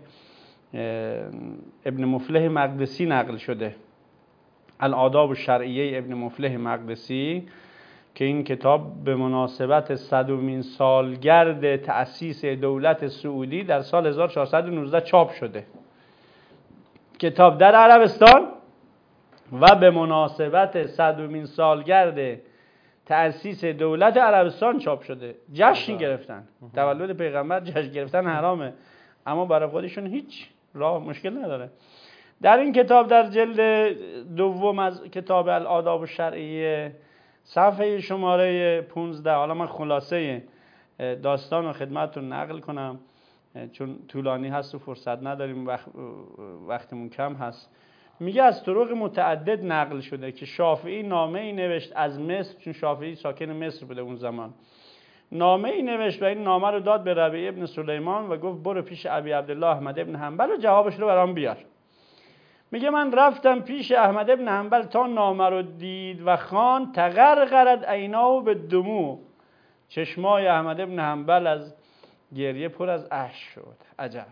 ابن مفلح مقدسی نقل شده. الآداب الشرعیه ابن مفلح مقدسی که این کتاب به مناسبت صدمین سالگرد تأسیس دولت سعودی در سال هزار و چهارصد و نوزده چاپ شده. کتاب در عربستان و به مناسبت صدمین سالگرد تأسیس دولت عربستان چاپ شده. جشن گرفتن، تولد پیغمبر جشن گرفتن حرامه، اما برای خودشون هیچ راه مشکل نداره. در این کتاب در جلد دوم از کتاب الآداب الشرعیه صفحه شماره پانزده. حالا من خلاصه داستان رو خدمتتون نقل کنم چون طولانی هست و فرصت نداریم، وقت وقتمون کم هست. میگه از طرق متعدد نقل شده که شافعی نامه ای نوشت از مصر، چون شافعی ساکن مصر بوده اون زمان. نامه ای نوشت و این نامه رو داد به ربیع ابن سلیمان و گفت برو پیش ابی عبدالله احمد ابن حنبل و جوابش رو برام بیار. میگه من رفتم پیش احمد ابن حنبل تا نامه رو دید و خوان تغرغرت عیناه به دموع. چشمای احمد ابن حنبل از گریه پر از اشک شد. عجب.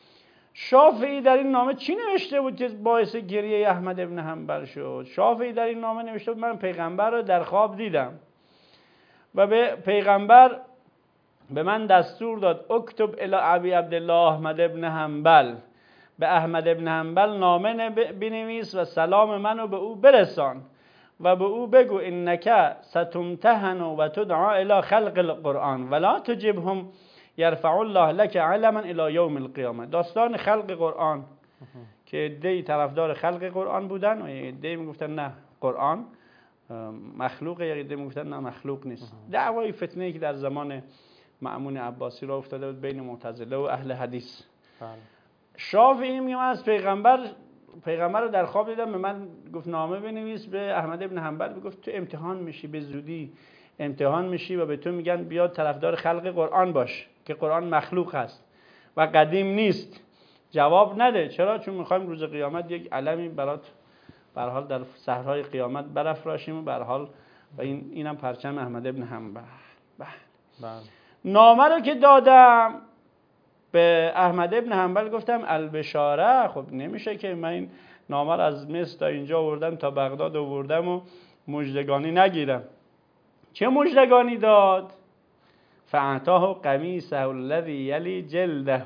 شافعی در این نامه چی نوشته بود که باعث گریه احمد ابن حنبل شد؟ شافعی در این نامه نوشته بود من پیغمبر رو در خواب دیدم و به پیغمبر به من دستور داد اکتب الی ابی عبدالله احمد ابن حنبل، به احمد ابن حنبل نامه بنویس و سلام منو به او برسان و به او بگو انک ستمتحن و تدعا الی خلق القرآن ولا تجبهم یرفع الله لك علما الی یوم القیامه. داستان خلق قرآن که عده‌ای طرفدار خلق قرآن بودن و عده‌ای میگفتن نه قرآن مخلوقه، یا عده‌ای میگفتن نه مخلوق نیست. دعوای فتنه‌ای که در زمان مأمون عباسی را افتاده بود بین معتزله و اهل حدیث. شافعی میگه از پیغمبر پیغمبر رو در خواب دیدم، به من گفت نامه بنویس به احمد ابن حنبل، گفت تو امتحان میشی، به زودی امتحان میشی و به تو میگن بیا طرفدار خلق قرآن باش که قرآن مخلوق هست و قدیم نیست. جواب نده. چرا؟ چون میخوایم روز قیامت یک علمی برات به هر حال در صحرای قیامت برافراشیم و به هر حال و این اینم پرچم احمد ابن حنبل. بله. نامه رو که دادم به احمد ابن حنبل گفتم البشاره، خب نمیشه که من این نامه رو از مصر تا اینجا آوردم تا بغداد آوردم و مژدگانی نگیرم. چه مژدگانی داد؟ فاعطاه قمیصه الذی یلی جلده،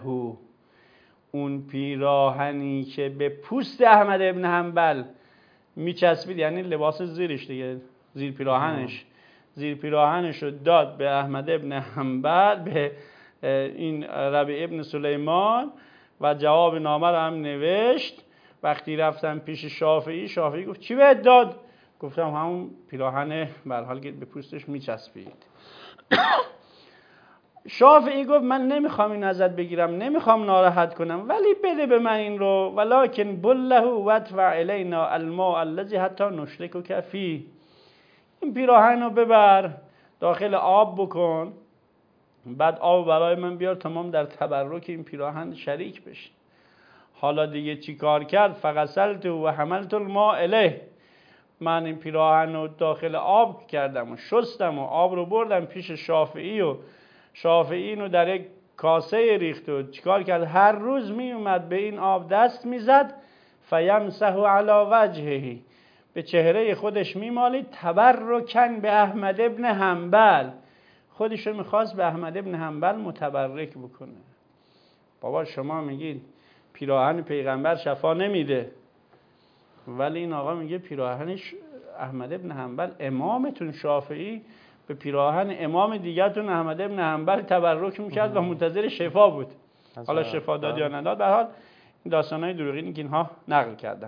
اون پیراهنی که به پوست احمد ابن حنبل میچسبید، یعنی لباس زیرش دیگه، زیر پیراهنش زیر پیراهنش رو داد به احمد ابن حنبل، به این ربیع ابن سلیمان و جواب نامه رو هم نوشت. وقتی رفتم پیش شافعی، شافعی گفت چی بهت داد؟ گفتم همون پیراهن به هر حال که به پوستش میچسبید. شافعی گفت من نمیخوام این ازت بگیرم، نمیخوام ناراحت کنم، ولی بده به من این رو، ولکن بله وادفع الینا الماء الذی حتی نشرک کفی. این پیراهن رو ببر داخل آب بکن، بعد آب برای من بیار تمام در تبرک این پیراهن شریک بشی. حالا دیگه چی کار کرد؟ فغسلت و حملت الماء الیه، من این پیراهن رو داخل آب کردم و شستم و آب رو بردم پیش شافعی و شافعی اینو در یک کاسه ریخت و چیکار کرد؟ هر روز می اومد به این آب دست میزد، فیمسح علی وجهه، به چهره خودش میمالید، تبرکن به احمد ابن حنبل، خودش رو میخواست به احمد ابن حنبل متبرک بکنه. بابا شما میگید پیراهن پیغمبر شفا نمیده، ولی این آقا میگه پیراهنش احمد ابن حنبل، امامتون شافعی به پیراهن امام دیگرتون احمد ابن حنبل تبرک میکرد و منتظر شفا بود. حالا شفا داد یا نداد، به هر حال این داستانای دروغینی که اینها نقل کردن.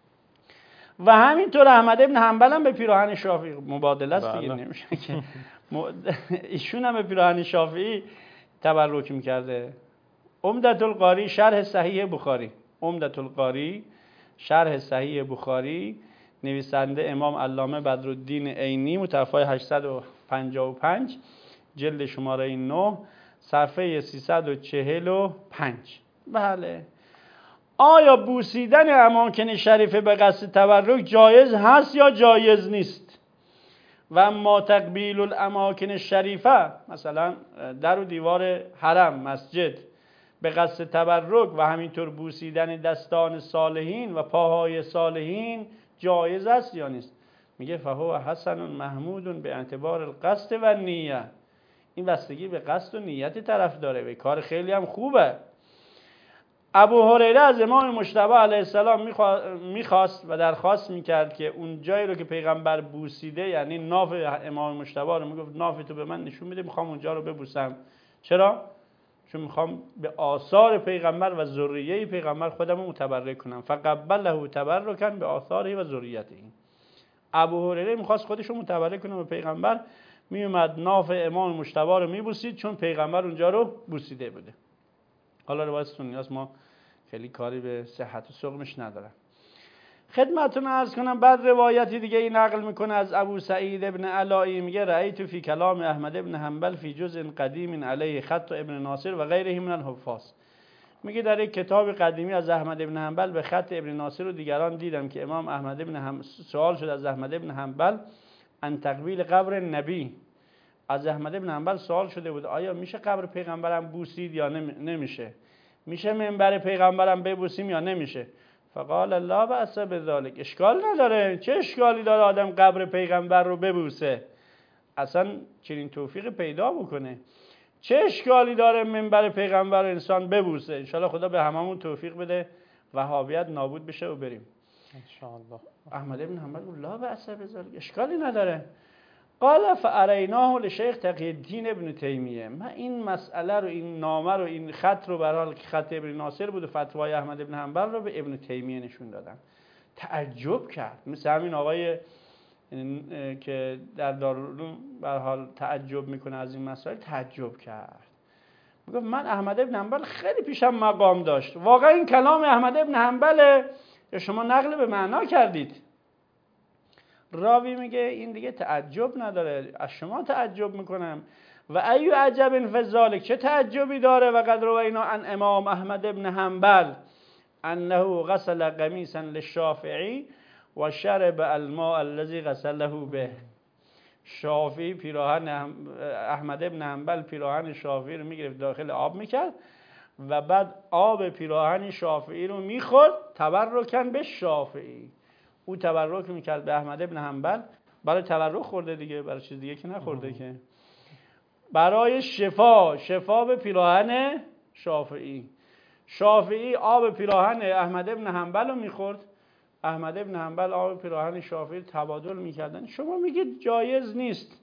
و همینطور احمد ابن حنبل هم به پیراهن شافعی مبادله است دیگه، نمیشه که ایشون هم به پیراهن شافعی تبرک میکرده. عمدة القاری شرح صحیح بخاری، عمدة القاری شرح صحیح بخاری، نویسنده امام علامه بدرالدین عینی، متوفای هشتصد و پنجاه و پنج، جلد شماره نه، صفحه سیصد و چهل و پنج. بله. آیا بوسیدن اماکن شریفه به قصد تبرک جایز هست یا جایز نیست؟ و ما تقبیل الاماکن شریفه، مثلا در و دیوار حرم مسجد به قصد تبرک و همینطور بوسیدن دستان صالحین و پاهای صالحین جایز است یا نیست؟ میگه فهو حسن محمود به اعتبار القصد و نیه، این بستگی به قصد و نیت طرف داره، به کار خیلی هم خوبه. ابو هریره از امام مجتبی علیه السلام میخواست و درخواست میکرد که اون جایی رو که پیغمبر بوسیده، یعنی ناف امام مجتبی رو، میگفت ناف تو به من نشون میده، میخوام اونجا رو ببوسم. چرا؟ چون میخوام به آثار پیغمبر و ذریه پیغمبر خودم رو متبرک کنم. فقبله تبرکن به آثاره و ذریته. ابو هریره میخواست خودش رو متبرک کنه به پیغمبر، میومد ناف امام مجتبی رو میبوسید چون پیغمبر اونجا رو بوسیده بوده. حالا روایت سنی است، ما خیلی کاری به صحت و سقمش ندارم. خدمتتون عرض کنم بعد روایتی دیگه ای نقل میکنه از ابو سعید ابن علایی، میگه رأیت فی کلام احمد ابن حنبل فی جزء قدیم علیه خط ابن ناصر و غیره من الحفاظ. میگه در یک کتاب قدیمی از احمد ابن حنبل به خط ابن ناصر و دیگران دیدم که امام احمد ابن حنبل سوال شد از احمد ابن حنبل ان تقبیل قبر نبی. از احمد ابن حنبل سوال شده بود آیا میشه قبر پیغمبرم بوسید یا نمیشه، میشه منبر پیغمبرم ببوسیم یا نمیشه؟ فقال لا بأس بذلک، اشکال نداره، چه اشکالی داره آدم قبر پیغمبر رو ببوسه؟ اصلا چنین توفیق پیدا بکنه، چه اشکالی داره منبر پیغمبر رو انسان ببوسه؟ انشالله خدا به هممون توفیق بده وهابیت نابود بشه و بریم انشالله. احمد ابن حنبل گفت لا بأس بذلک، اشکالی نداره. قال فاریناه لشیخ تقی الدین ابن تیمیه، من این مسئله رو، این نامه رو، این خط رو، برحال خط ابن ناصر بود و فتوای احمد ابن حنبل رو به ابن تیمیه نشون دادم. تعجب کرد، مثل همین آقای که در دارالعلوم برحال تعجب میکنه از این مسائل، تعجب کرد. میگه من احمد ابن حنبل خیلی پیشم مقام داشت، واقعا این کلام احمد ابن حنبله یا شما نقل به معنا کردید؟ راوی میگه این دیگه تعجب نداره، از شما تعجب میکنم. و ایو عجب فی ذلک، چه تعجبی داره؟ و قد روینا عن امام احمد ابن حنبل انه غسل قمیصا للشافعی و شرب الماء الذي غسله به. شافعی پیراهن احمد ابن حنبل پیراهن شافعی رو میگرفت داخل آب میکرد و بعد آب پیراهن شافعی رو میخورد تبرکن به شافعی. او تبرک میکرد به احمد ابن حنبل، برای تبرک خورده دیگه، برای چیز دیگه که نخورده که، برای شفا، شفا به پیراهن شافعی. شافعی آب پیراهن احمد ابن حنبل رو میخورد، احمد ابن حنبل آب پیراهن شافعی تبادل میکردن. شما میگید جایز نیست.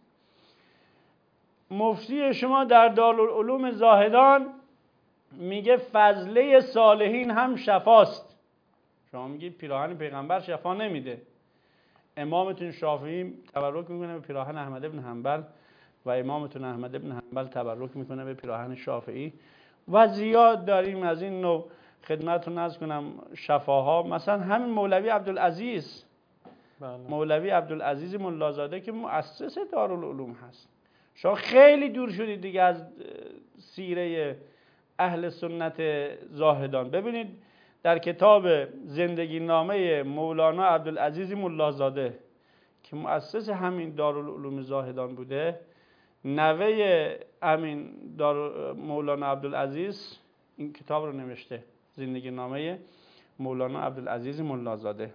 مفتی شما در دارالعلوم زاهدان میگه فضله صالحین هم شفاست، شما میگید پیراهن پیغمبر شفا نمیده. امامتون شافعی تبرک میکنه به پیراهن احمد ابن حنبل و امامتون احمد ابن حنبل تبرک میکنه به پیراهن شافعی. و زیاد داریم از این نوع. خدمتتون عرض کنم شفاها، مثلا همین مولوی عبدالعزیز، مولوی عبدالعزیز ملازاده که مؤسس دارالعلوم هست. شما خیلی دور شدید دیگه از سیره اهل سنت زاهدان. ببینید در کتاب زندگی نامه مولانا عبدالعزیز ملازاده که مؤسس همین دارالعلوم زاهدان بوده، نوه همین دار مولانا عبدالعزیز این کتاب رو نوشته، زندگی نامه مولانا عبدالعزیز ملازاده.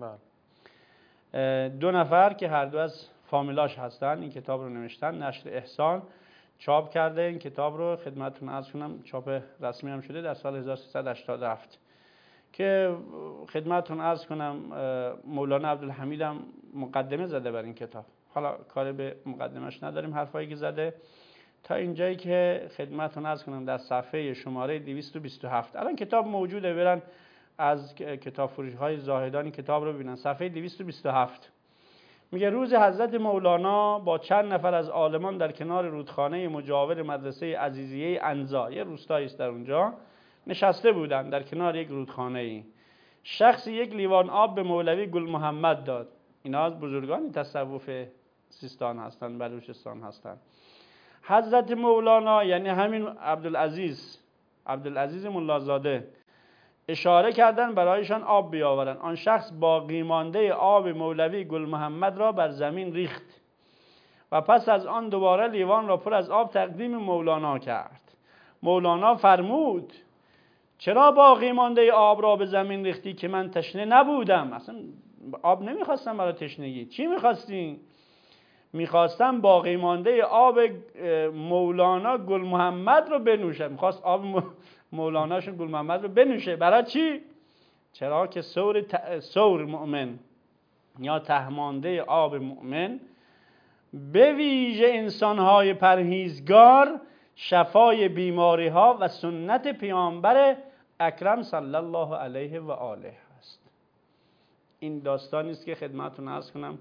دو نفر که هر دو از فامیلاش هستن این کتاب رو نوشتن. نشر احسان چاپ کرده این کتاب رو، خدمتتون عرض کنم چاپ رسمی هم شده در سال هزار و سیصد و هشتاد و هفت که خدمتتون عرض کنم مولانا عبدالحمید هم مقدمه زده بر این کتاب. حالا کار به مقدمش نداریم، حرفایی که زده تا اینجایی که خدمتتون عرض کنم در صفحه شماره دویست و بیست و هفت الان کتاب موجوده، برن از کتاب فروشی های زاهدان کتاب رو ببینن. صفحه دویست و بیست و هفت میگه روز حضرت مولانا با چند نفر از عالمان در کنار رودخانه مجاور مدرسه عزیزیه انزا، یه روستایی است در اونجا، نشسته بودند در کنار یک رودخانه ای. شخصی یک لیوان آب به مولوی گل محمد داد. اینا از بزرگان تصوف سیستان هستند، بلوچستان هستند. حضرت مولانا یعنی همین عبدالعزیز عبدالعزیز ملازاده اشاره کردن برایشان آب بیاورن. آن شخص باقی مانده آب مولوی گل محمد را بر زمین ریخت و پس از آن دوباره لیوان را پر از آب تقدیم مولانا کرد. مولانا فرمود چرا باقی مانده آب را به زمین ریختی که من تشنه نبودم؟ اصلا آب نمیخواستم برای تشنگی. چی میخواستی؟ میخواستم باقی مانده آب مولانا گل محمد رو بنوشم. میخواست آب مولاناشون گل محمد رو بنوشه. برای چی؟ چرا که سور, ت... سور مؤمن یا تهمانده آب مؤمن به ویژه انسانهای پرهیزگار شفای بیماری ها و سنت پیامبر اکرم صلی الله علیه و آله هست. این داستانی است که خدمتتون عرض کنم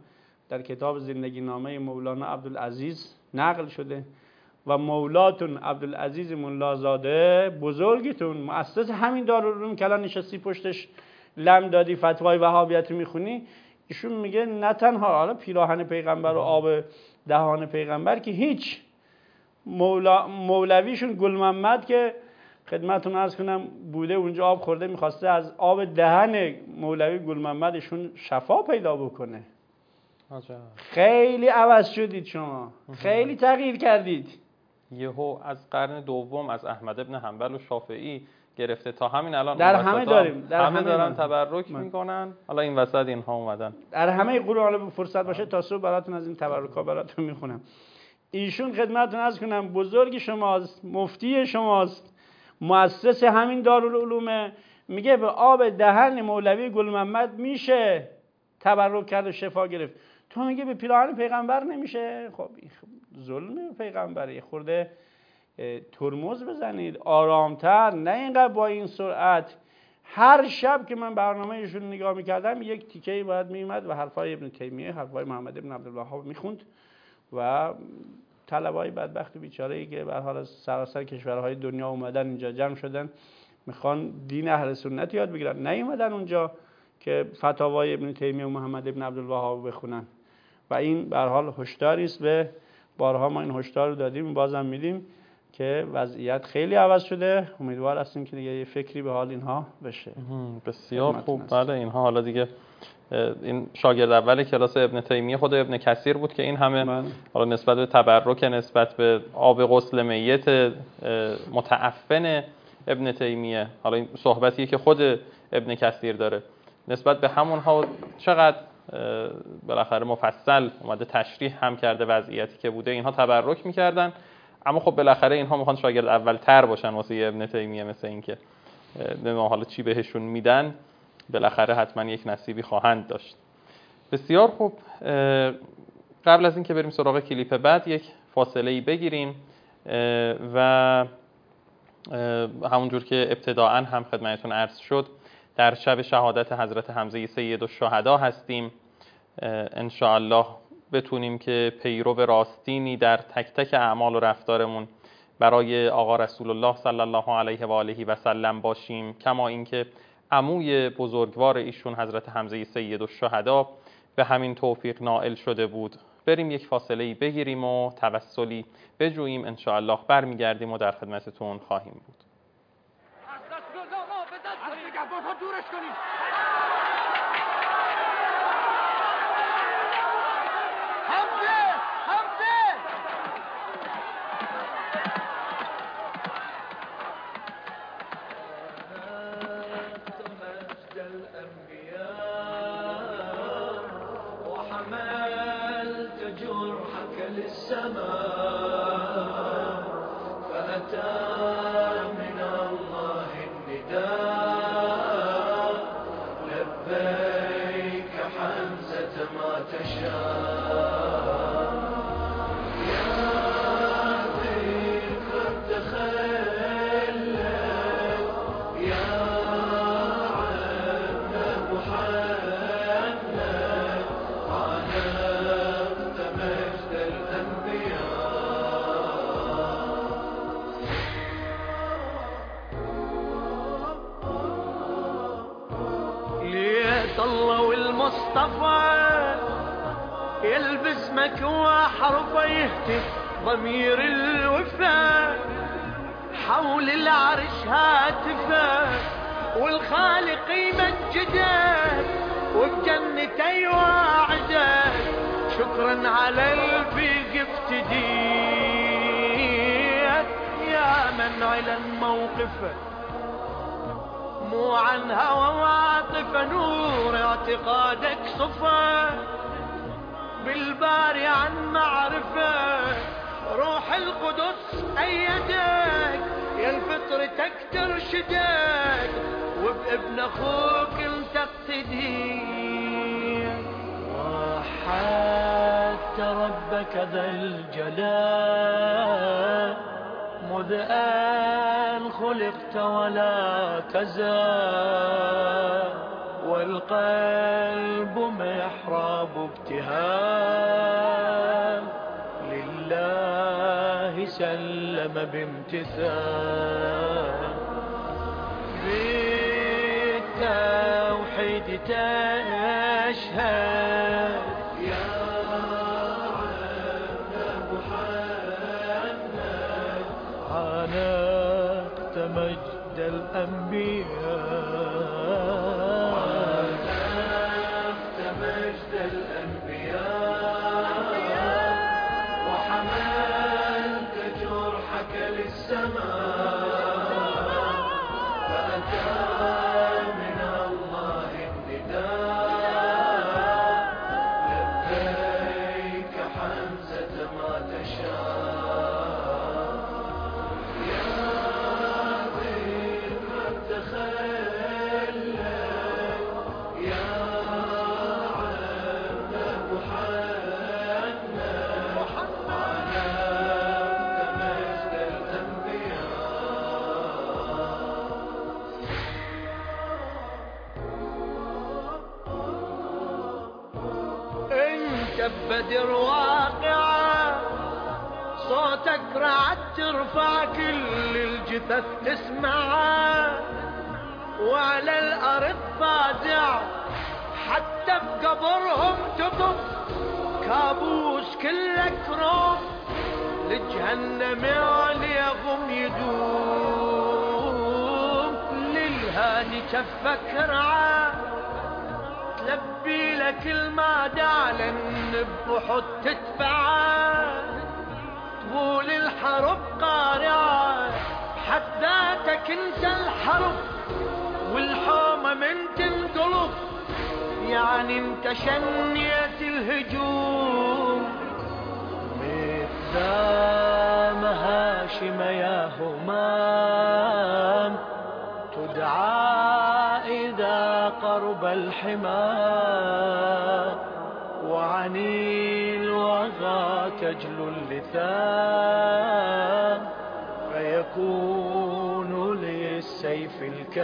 در کتاب زندگی نامه مولانا عبدالعزیز نقل شده و مولاتون عبدالعزیز ملازاده بزرگتون مؤسس همین دارالعلوم که الان نشستی پشتش لم دادی فتوای وهابیت میخونی، ایشون میگه نه تنها حالا پیراهن پیغمبر و آب دهان پیغمبر که هیچ، مولا مولویشون گل محمد که خدمتتون عرض کنم بوده اونجا آب خورده، میخواسته از آب دهن مولوی گل محمدشون شفا پیدا بکنه. عجب. خیلی عوض شدید شما، خیلی تغییر کردید. یهو از قرن دوم از احمد ابن حنبل و شافعی گرفته تا همین الان در همه داریم، در همه, همه دارن من. تبرک من. میکنن. حالا این وسط اینها اومدن در همه قرون فرصت باشه تا صبح براتون از این تبرک‌ها براتون میخونم. ایشون خدمتتون عرض کنم بزرگ شماست، مفتی شماست، مؤسس همین دارالعلومه، میگه به آب دهن مولوی گل محمد میشه تبرک کرد و شفا گرفت، تو میگه به پیراهن پیغمبر نمیشه. خب ظلم پیغمبره، یه خورده ترمز بزنید، آرامتر، نه اینقدر با این سرعت. هر شب که من برنامه ایشون نگاه میکردم یک تیکه‌ای باید میومد و حرفای ابن تیمیه، حرفای محمد ابن عبدالوهاب میخوند و طلبای بدبخت و بیچاره‌ای که به هر حال از سراسر کشورهای دنیا اومدن اینجا جمع شدن میخوان دین اهل سنت یاد بگیرن، نیومدن اونجا که فتاوای ابن تیمیه و محمد ابن عبدالوهاب بخونن. و این به هر حال هشداری است، به بارها ما این هشدار رو دادیم، بازم میدیم که وضعیت خیلی عوض شده. امیدوار هستیم که دیگه یه فکری به حال اینها بشه. بسیار خوب. بله اینها حالا دیگه این شاگرد اول کلاس ابن تیمیه خود ابن کثیر بود که این همه من. حالا نسبت به تبرک، نسبت به آب غسل میت متعفن ابن تیمیه، حالا این صحبتیه که خود ابن کثیر داره نسبت به همونها چقدر بالاخره مفصل اومده تشریح هم کرده وضعیتی که بوده. اینها تبرک میکردن، اما خب بالاخره اینها میخوان شاگرد اول تر باشن واسه ابن تیمیه، مثل این که نمیدونم حالا چی بهشون میدن، بالاخره حتما یک نصیبی خواهند داشت. بسیار خوب. قبل از اینکه بریم سراغ کلیپ بعد یک فاصله‌ای بگیریم و همونجور که ابتداءً هم خدمتتون عرض شد در شب شهادت حضرت حمزه سید الشهدا هستیم. ان شاء الله بتونیم که پیرو راستینی در تک تک اعمال و رفتارمون برای آقا رسول الله صلی الله علیه و آله و سلم باشیم، کما اینکه عموی بزرگوار ایشون حضرت حمزه سید الشهدا به همین توفیق نائل شده بود. بریم یک فاصله‌ای بگیریم و توسلی بجوییم، ان شاء الله برمیگردیم و در خدمتتون خواهیم بود. دورش کنید. حمزه حمزه مجد الأنبياء وحملت جرحك للسماء فأتى من الله النداء لبيك حمزة ما تشاء يا ذكر تخلل يا عبد محمد عانقت مجد الأنبياء ليت الله والمصطفى يلبس مكوى حرفه يهتف ضمير الوفاء حول العرش هاتفه والخالق يمجده وبجنته يواعده شكرا على البيق افتديت يا من على موقفه مو عن هوى وعاطفة نور اعتقادك صفا بالباري عن معرفة روح القدس أيدك يا الفطرتك ترشدك وبابن أخوك انت اقتدي وحدت ربك ذا الجلال مذ أن خلقت ولا تزال القلب محراب ابتهال لله سلم بامتثال بالتوحيد تشهد يا عبد محمد عانقت مجد الأنبياء عانقت مجد الأنبياء وحملت جرحك للسماء فأتى من الله النداء لبيك حمزة ما تشاء يا ضيف تخلى يا عبد محمد عانقت مجد الأنبياء انت ببدر واقعة صوتك رعد ترفع كل الجثث تسمعه وعلى الأرض فازع حتى بقبرهم تطف كابوس كلك روح لجهنم عليهم يدوم للهادي كفك رعاه تلبي لك المادة على النبحث تدفعه طول الحرب قارعة حداتك انت الحرب والحومة من تنقلب يعني انت شنيت الهجوم مقدام هاشم يا همام تدعى إذا قرب الحمام وعني الوغى تجلو اللثام فيكون للسيف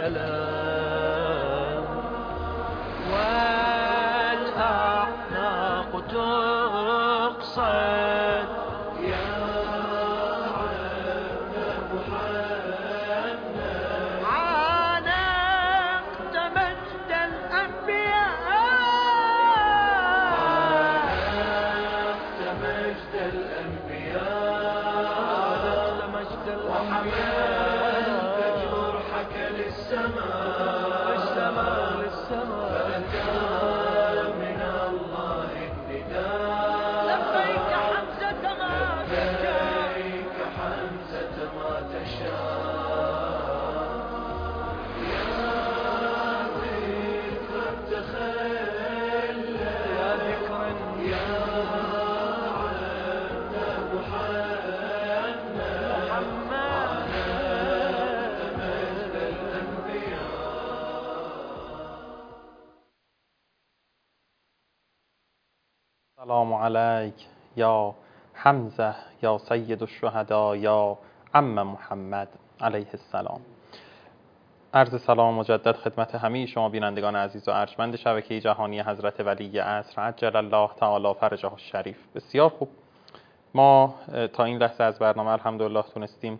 الكلام والأعناق تقصد يا عبد محمد عانقت مجد الأنبياء عانقت مجد الأنبياء مجد وحملت جرحك للسماء السماء للسماء فأتى من الله النداء لبيك حمزة ما تشاء لبيك حمزة ما تشاء يا ذكر تخلى يا ذكر يا عبد محمد محمد مجد الأنبياء السلام عليك یا حمزه یا سید الشهدا یا عم محمد علیه السلام. عرض سلام مجدد خدمت همه شما بینندگان عزیز و ارجمند شبکه جهانی حضرت ولی عصر عجل الله تعالی فرجه الشریف. بسیار خوب، ما تا این لحظه از برنامه الحمدلله تونستیم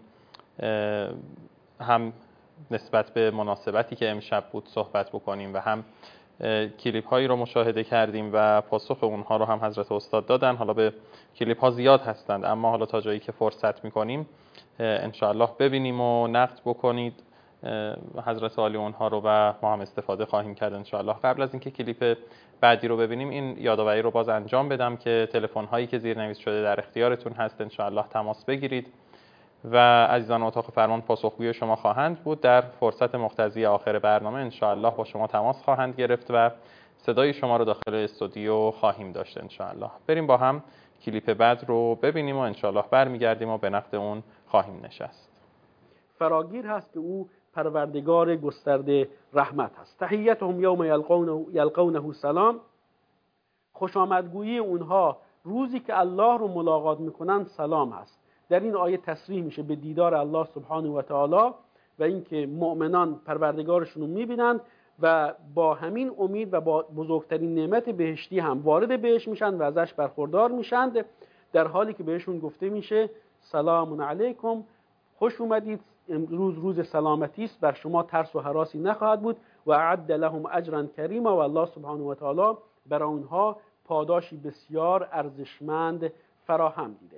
هم نسبت به مناسبتی که امشب بود صحبت بکنیم و هم کلیپ هایی رو مشاهده کردیم و پاسخ اونها رو هم حضرت استاد دادن. حالا به کلیپ ها زیاد هستند، اما حالا تا جایی که فرصت میکنیم انشاءالله ببینیم و نقد بکنید حضرت عالی اونها رو و ما هم استفاده خواهیم کرد انشاءالله. قبل از اینکه کلیپ بعدی رو ببینیم این یادآوری رو باز انجام بدم که تلفن هایی که زیرنویس شده در اختیارتون هست، انشاءالله تماس بگیرید و عزیزان اتاق فرمان پاسخگوی شما خواهند بود. در فرصت مقتضی آخر برنامه انشاءالله با شما تماس خواهند گرفت و صدای شما رو داخل استودیو خواهیم داشت انشاءالله. بریم با هم کلیپ بعد رو ببینیم و انشاءالله برمیگردیم و به نقد اون خواهیم نشست. فراگیر هست که او پروردگار گسترده رحمت هست. تحیتهم یوم یلقونه یلقونه سلام، خوش آمدگویی اونها روزی که الله رو ملاقات میکنن سلام هست. در این آیه تصریح میشه به دیدار الله سبحانه و تعالی و اینکه مؤمنان پروردگارشون رو میبینند و با همین امید و با بزرگترین نعمت بهشتی هم وارد بهشت میشن و ازش برخوردار میشن، در حالی که بهشون گفته میشه سلام علیکم، خوش اومدید، امروز روز سلامتی است، بر شما ترس و هراسی نخواهد بود و اعد لهم اجرا کریما، و الله سبحانه و تعالی برای اونها پاداشی بسیار ارزشمند فراهم دیده.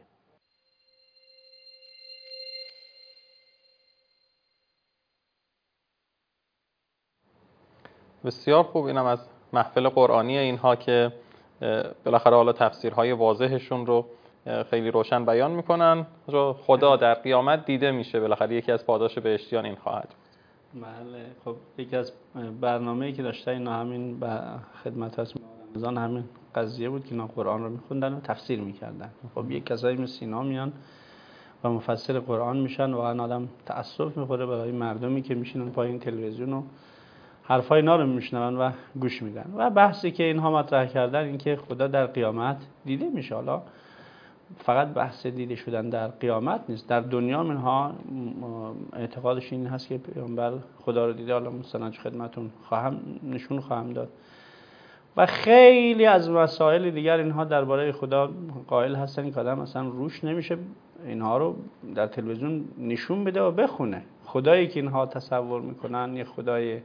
بسیار خوب. اینم از محفل قرآنی اینها که بالاخره حالا تفسیرهای واضحشون رو خیلی روشن بیان میکنن. خدا در قیامت دیده میشه، بالاخره یکی از پاداش بهشتیان این خواهد بود. بله. خب یکی از برنامه‌ای که داشته اینا همین به خدمت از رمضان همین قضیه بود که اینا قرآن رو میخوندن و تفسیر میکردن. خب یک کسایی مثل اینا میان و مفسر قرآن میشن و واقعا آدم تأسف میخوره برای مردمی که میشینن پای این تلویزیون و حرفای اینا رو میشنون و گوش میدن. و بحثی که اینها مطرح کردن این که خدا در قیامت دیده میشه. حالا فقط بحث دیده شدن در قیامت نیست، در دنیا منها اعتقادش این هست که پیامبر خدا رو دیده. حالا مثلا خدمتون خواهم نشون خواهم داد و خیلی از مسائل دیگر اینها درباره خدا قائل هستن که آدم مثلا روش نمیشه اینها رو در تلویزیون نشون بده و بخونه. خدایی که اینها تصور میکنن یه خدای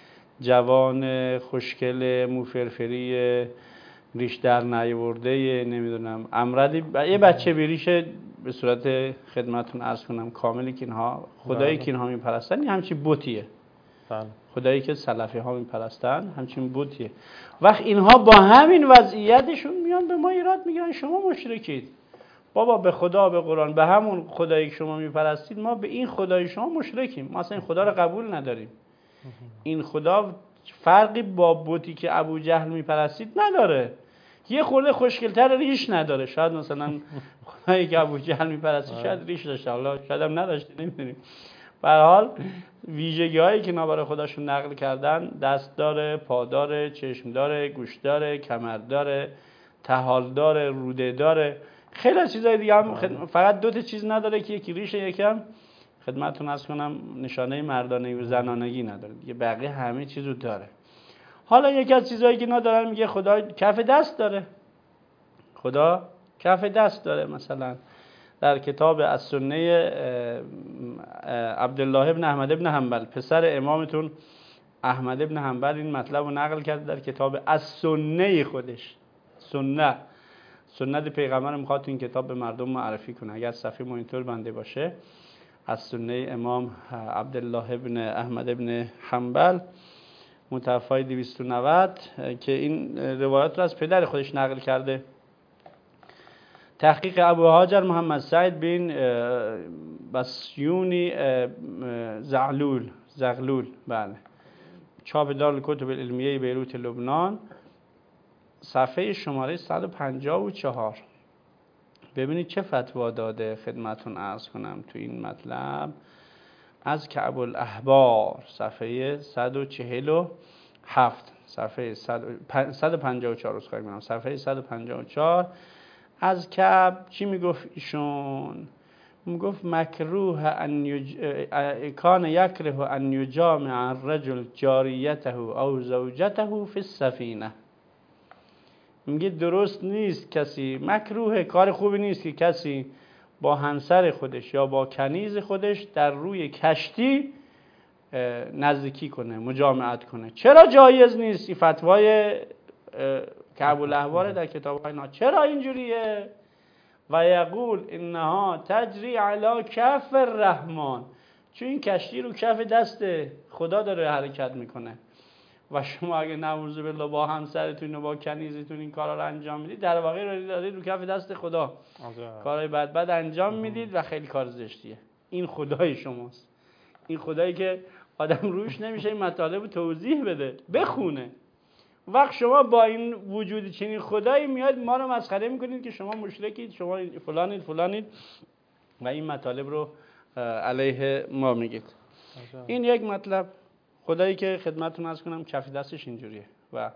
جوان خوشگل موفرفری ریش در نیاورده، نمیدونم امردی یه بچه بریشه به صورت خدمتون عرض کنم کاملی که اینها خدایی که اینها میپرستن همچین بتیه. بله. خدایی که سلفی ها میپرستن همچین بتیه. وقت اینها با همین وضعیتشون میان به ما ایراد میگیرن شما مشرکید. بابا به خدا، به قرآن، به همون خدایی که شما میپرستید ما به این خدای شما مشرکیم. ما اصلا این خدا رو قبول نداریم. این خدا فرقی با بتی که ابو جهل میپرستید نداره. یه خورده خوشگل‌تر ریش نداره. شاید مثلا خدایی که ابو جهل میپرستید شاید ریش داشته، حالا شاید هم نداشته، نمیدونیم. به هر حال ویژگی‌هایی که اینا برای خودشون نقل کردن، دست داره، پا داره، چشم داره، گوش داره، کمر داره، طحال داره، روده داره، خیلی از چیزای دیگه هم. فقط دو تا چیز نداره که یکی ریشه، یکم خدمتتون عرض کنم نشانه مردانگی و زنانگی نداره دیگه، بقیه همه چیزو داره. حالا یکی از چیزایی که اینا دارن میگه خدا کف دست داره. خدا کف دست داره. مثلا در کتاب السنه عبدالله ابن احمد ابن حنبل، پسر امامتون احمد ابن حنبل، این مطلب رو نقل کرده در کتاب السنه خودش. سنت سنت پیغمبر میخواد تو این کتاب به مردم معرفی کنه. اگر صفحه مونیتور بنده باشه، السنه امام عبدالله ابن احمد ابن حنبل متوفای دویست و نود که این روایات رو از پدر خودش نقل کرده. تحقیق ابو هاجر محمد سعید بن بسیونی زغلول زغلول بله، چاپ دارالکتب العلمیه بیروت لبنان، صفحه شماره صد و پنجاه و چهار. ببینید چه فتوا داده خدمتون عرض کنم تو این مطلب. از کعب الاحبار صفحه صد و چهل و هفت، صفحه صد و پنجاه و چهار از خواهی منم، صفحه صد و پنجاه و چهار. از کعب چی میگفت ایشون؟ میگفت مکروه ان یج... کان یکره ان یجامع الرجل جاریته او زوجته فی السفینه. میگه درست نیست کسی، مکروه، کار خوبی نیست که کسی با همسر خودش یا با کنیز خودش در روی کشتی نزدیکی کنه، مجامعت کنه. چرا جایز نیست؟ این فتوای کعب الاحبار در کتاب اینا. چرا اینجوریه؟ و یقول انها تجری علی کف الرحمن، چون این کشتی رو کف دست خدا داره حرکت میکنه و شما اگه نعوذ بالله با همسرتون و با کنیزتون این کارا رو انجام میدید، در واقع رو دارید رو کف دست خدا کارهای بد بد انجام میدید و خیلی کار زشتیه. این خدای شماست، این خدایی که آدم روش نمیشه این مطالب رو توضیح بده، بخونه. وقت شما با این وجود چنین خدایی میاد ما رو مسخره میکنید که شما مشرکید، شما فلانید فلانید و این مطالب رو علیه ما میگید. این یک مطلب. خدایی که خدمتتون عرض کنم کف دستش اینجوریه. و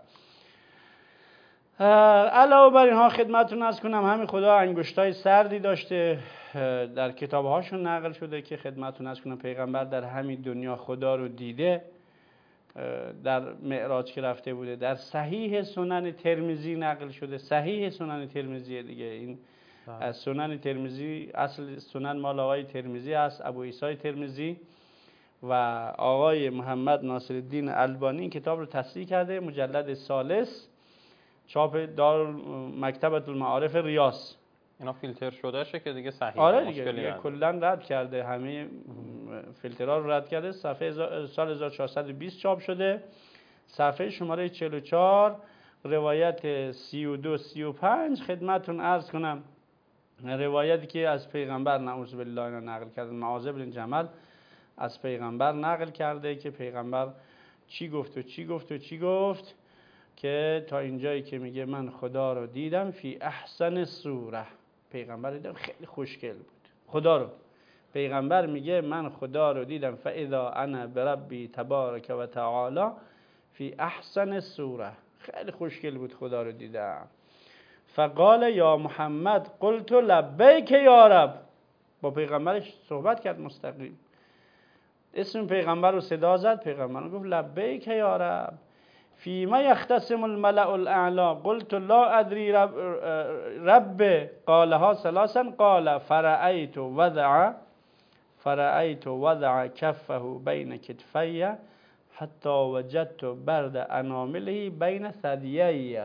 علاوه بر اینها خدمتتون عرض کنم همین خدا انگشتای سردی داشته، در کتابهاشون نقل شده که خدمتتون عرض کنم پیغمبر در همین دنیا خدا رو دیده. در معراج که رفته بوده، در صحیح سنن ترمذی نقل شده. صحیح سنن ترمذی دیگه، این از سنن ترمذی، اصل سنن مال آقای ترمذی است، ابو عیسی ترمذی، و آقای محمد ناصرالدین البانی کتاب رو تصحیح کرده، مجلد ثالث، چاپ دار مکتبة المعارف ریاض. اینا فیلتر شده شه که دیگه صحیح. آره دیگه, دیگه کلا رد کرده، همه فیلترها رو رد کرده. صفحه سال هزار و چهارصد و بیست چاپ شده، صفحه شماره چهل و چهار، روایت سی و دو سی و پنج خدمتتون عرض کنم. روایتی که از پیغمبر نعوذ بالله اینا نقل کرده، معاذ بن جمل از پیغمبر نقل کرده که پیغمبر چی گفت و چی گفت و چی گفت، که تا اینجایی که میگه من خدا رو دیدم فی احسن صوره. پیغمبر دیدم خیلی خوشگل بود خدا رو. پیغمبر میگه من خدا رو دیدم فاذا انا بربی تبارک و تعالی فی احسن صوره، خیلی خوشگل بود خدا رو دیدم. فقال یا محمد قلت لبیک یا رب، با پیغمبرش صحبت کرد مستقیم، اسم پیغمبر رو صدا زد، پیغمبر گفت لبیک یا رب. فیما یختصم الملأ الاعلی قلت لا ادری رب, رب قالها ثلاثا قال فرأیت وضع فرأیت وضع کفه بین کتفی حتی وجدت برد انامله بین ثدیی.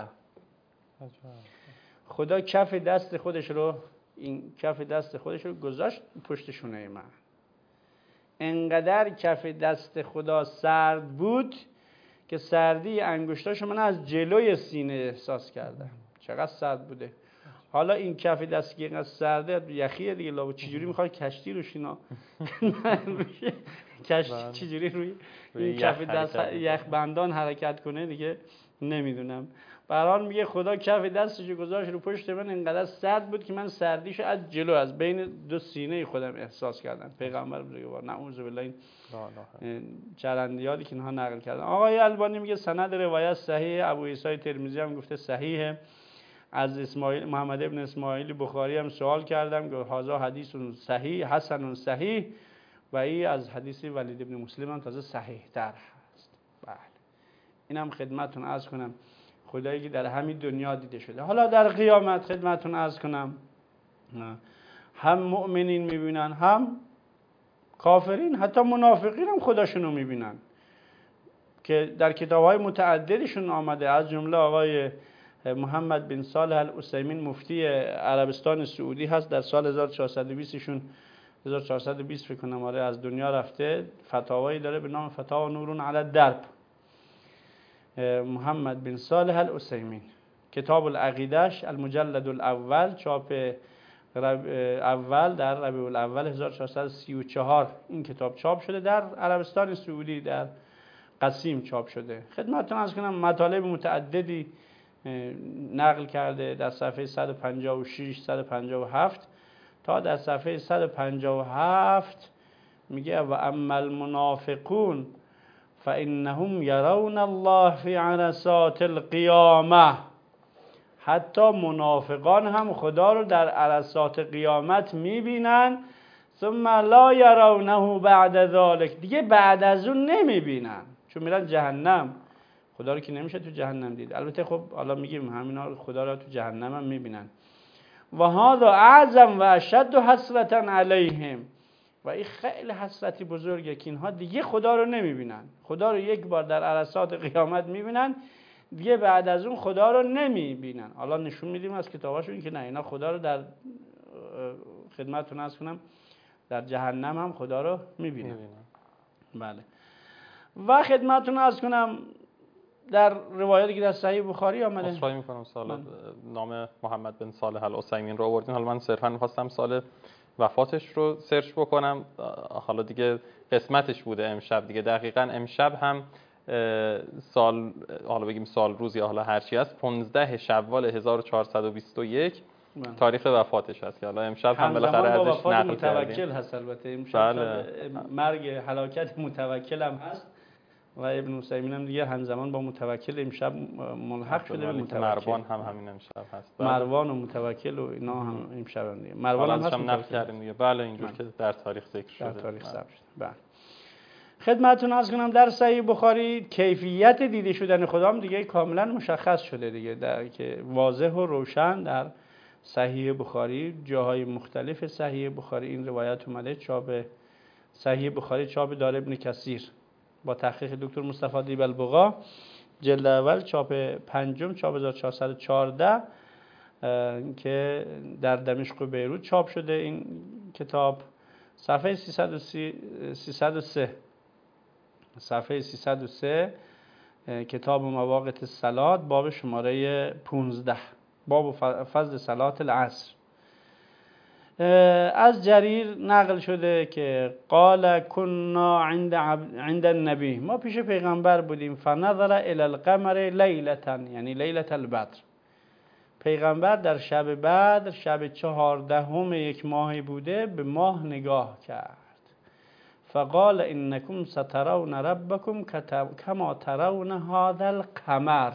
خدا کف دست خودش رو، این کف دست خودش رو گذاشت پشت شونه من. انقدر کف دست خدا سرد بود که سردی انگشتاشو من از جلوی سینه احساس کردم. چقدر سرد بوده. حالا این کف دستی که اینقدر سرده، یخیه دیگه، لابد چجوری میخواد کشتی روش اینا کشتی چجوری روی این کف دست یخ بندان حرکت کنه دیگه نمیدونم. به هر حال میگه خدا کف دستشو گذاشت رو پشت من، اینقدر سرد بود که من سردیشو از جلو از بین دو سینه خودم احساس کردم. پیغمبر بزرگوار نعوذ بالله این چرندیاتی که اینها نقل کردن. آقای البانی میگه سند روایت صحیح، ابو عیسی ترمذی هم گفته صحیحه. از اسماعیل محمد ابن اسماعیل بخاری هم سوال کردم که هذا حدیث صحیح حسن صحیح، و این از حدیث ولید ابن مسلم هم تازه صحیح تر هست. بله اینم خدمتتون عرض کنم، خدایی که در همین دنیا دیده شده. حالا در قیامت خدمتتون عرض کنم هم مؤمنین میبینن، هم کافرین، حتی منافقین هم خداشونو میبینن که در کتاب‌های متعددشون آمده. از جمله آقای محمد بن صالح العثیمین مفتی عربستان سعودی هست، در سال هزار و چهارصد و بیست ایشون هزار و چهارصد و بیست فکر کنم آره از دنیا رفته. فتاوایی داره به نام فتاوا نورون علی الدرب. محمد بن صالح العثیمین کتاب العقیده‌اش المجلد الاول چاپ اول در ربیع الاول هزار و چهارصد و سی و چهار این کتاب چاپ شده، در عربستان سعودی در قصیم چاپ شده. خدمتتون عرض کنم مطالب متعددی نقل کرده، در صفحه صد و پنجاه و شش صد و پنجاه و هفت تا در صفحه صد و پنجاه و هفت میگه و اما المنافقون فانهم يرون الله في عرصات القیامه. حتی منافقان هم خدا رو در عرصات قیامت میبینن. ثم لا يرونه بعد ذلك، دیگه بعد از اون نمیبینن، چون میرن جهنم. خدا رو که نمیشه تو جهنم دید. البته خب حالا میگیم همینا خدا رو تو جهنم هم میبینن. و هذا اعظم و اشد حسرة علیهم، و این خیلی حسرتی بزرگه که اینها دیگه خدا رو نمیبینن. خدا رو یک بار در عرصات قیامت میبینن، دیگه بعد از اون خدا رو نمیبینن. حالا نشون میدیم از کتاباشون که نه، اینا خدا رو در خدمتتون عرض کنم در جهنم هم خدا رو میبینن. بله. و خدمتتون عرض کنم در روایاتی که در صحیح بخاری آمده. اصلاحی میکنم سال نام محمد بن صالح العثیمین رو آوردین. حالا من صرفا می‌خواستم سال وفاتش رو سرچ بکنم، حالا دیگه قسمتش بوده امشب دیگه. دقیقاً امشب هم سال، حالا بگیم سال روز یا حالا هرچی هست، پانزده شوال هزار و چهارصد و بیست و یک تاریخ وفاتش هست که حالا امشب هم بالاخره ازش نقل کردیم. متوکل هست البته امشب. بله. مرگ هلاکت متوکل هم هست و ابن عثیمین هم دیگه همزمان با متوکل امشب ملحق شده به متوکل. مروان هم همین امشب هست. بله. مروان و متوکل و اینا هم امشب هم دیگه. مروان هم هست نقل کردیم دیگه. بله اینجور که در تاریخ ذکر شده. در تاریخ ثبت شده. بله. خدمتتون عرض کنم در صحیح بخاری کیفیت دیده شدن خدا هم دیگه کاملا مشخص شده دیگه، در که واضح و روشن در صحیح بخاری جاهای مختلف صحیح بخاری این روایت اومده. چاپ صحیح بخاری چاپ دار ابن کثیر با تحقیق دکتر مصطفی دیب البقا، جلد اول چاپ پنجم چاپ هزار و چهارصد و چهارده که در دمشق و بیروت چاپ شده. این کتاب صفحه سیصد و سه صفحه سیصد و سه کتاب مواقیت الصلات باب شماره پانزده باب فضل صلات العصر. از جریر نقل شده که قال كنا عند عند النبی، ما پیش پیغمبر بودیم، فنظر الى القمر لیلتا یعنی لیلة البدر، پیغمبر در شب بدر شب چهاردهم یک ماهی بوده به ماه نگاه کرد. فقال انکم سترون ربکم کما ترون هذا القمر،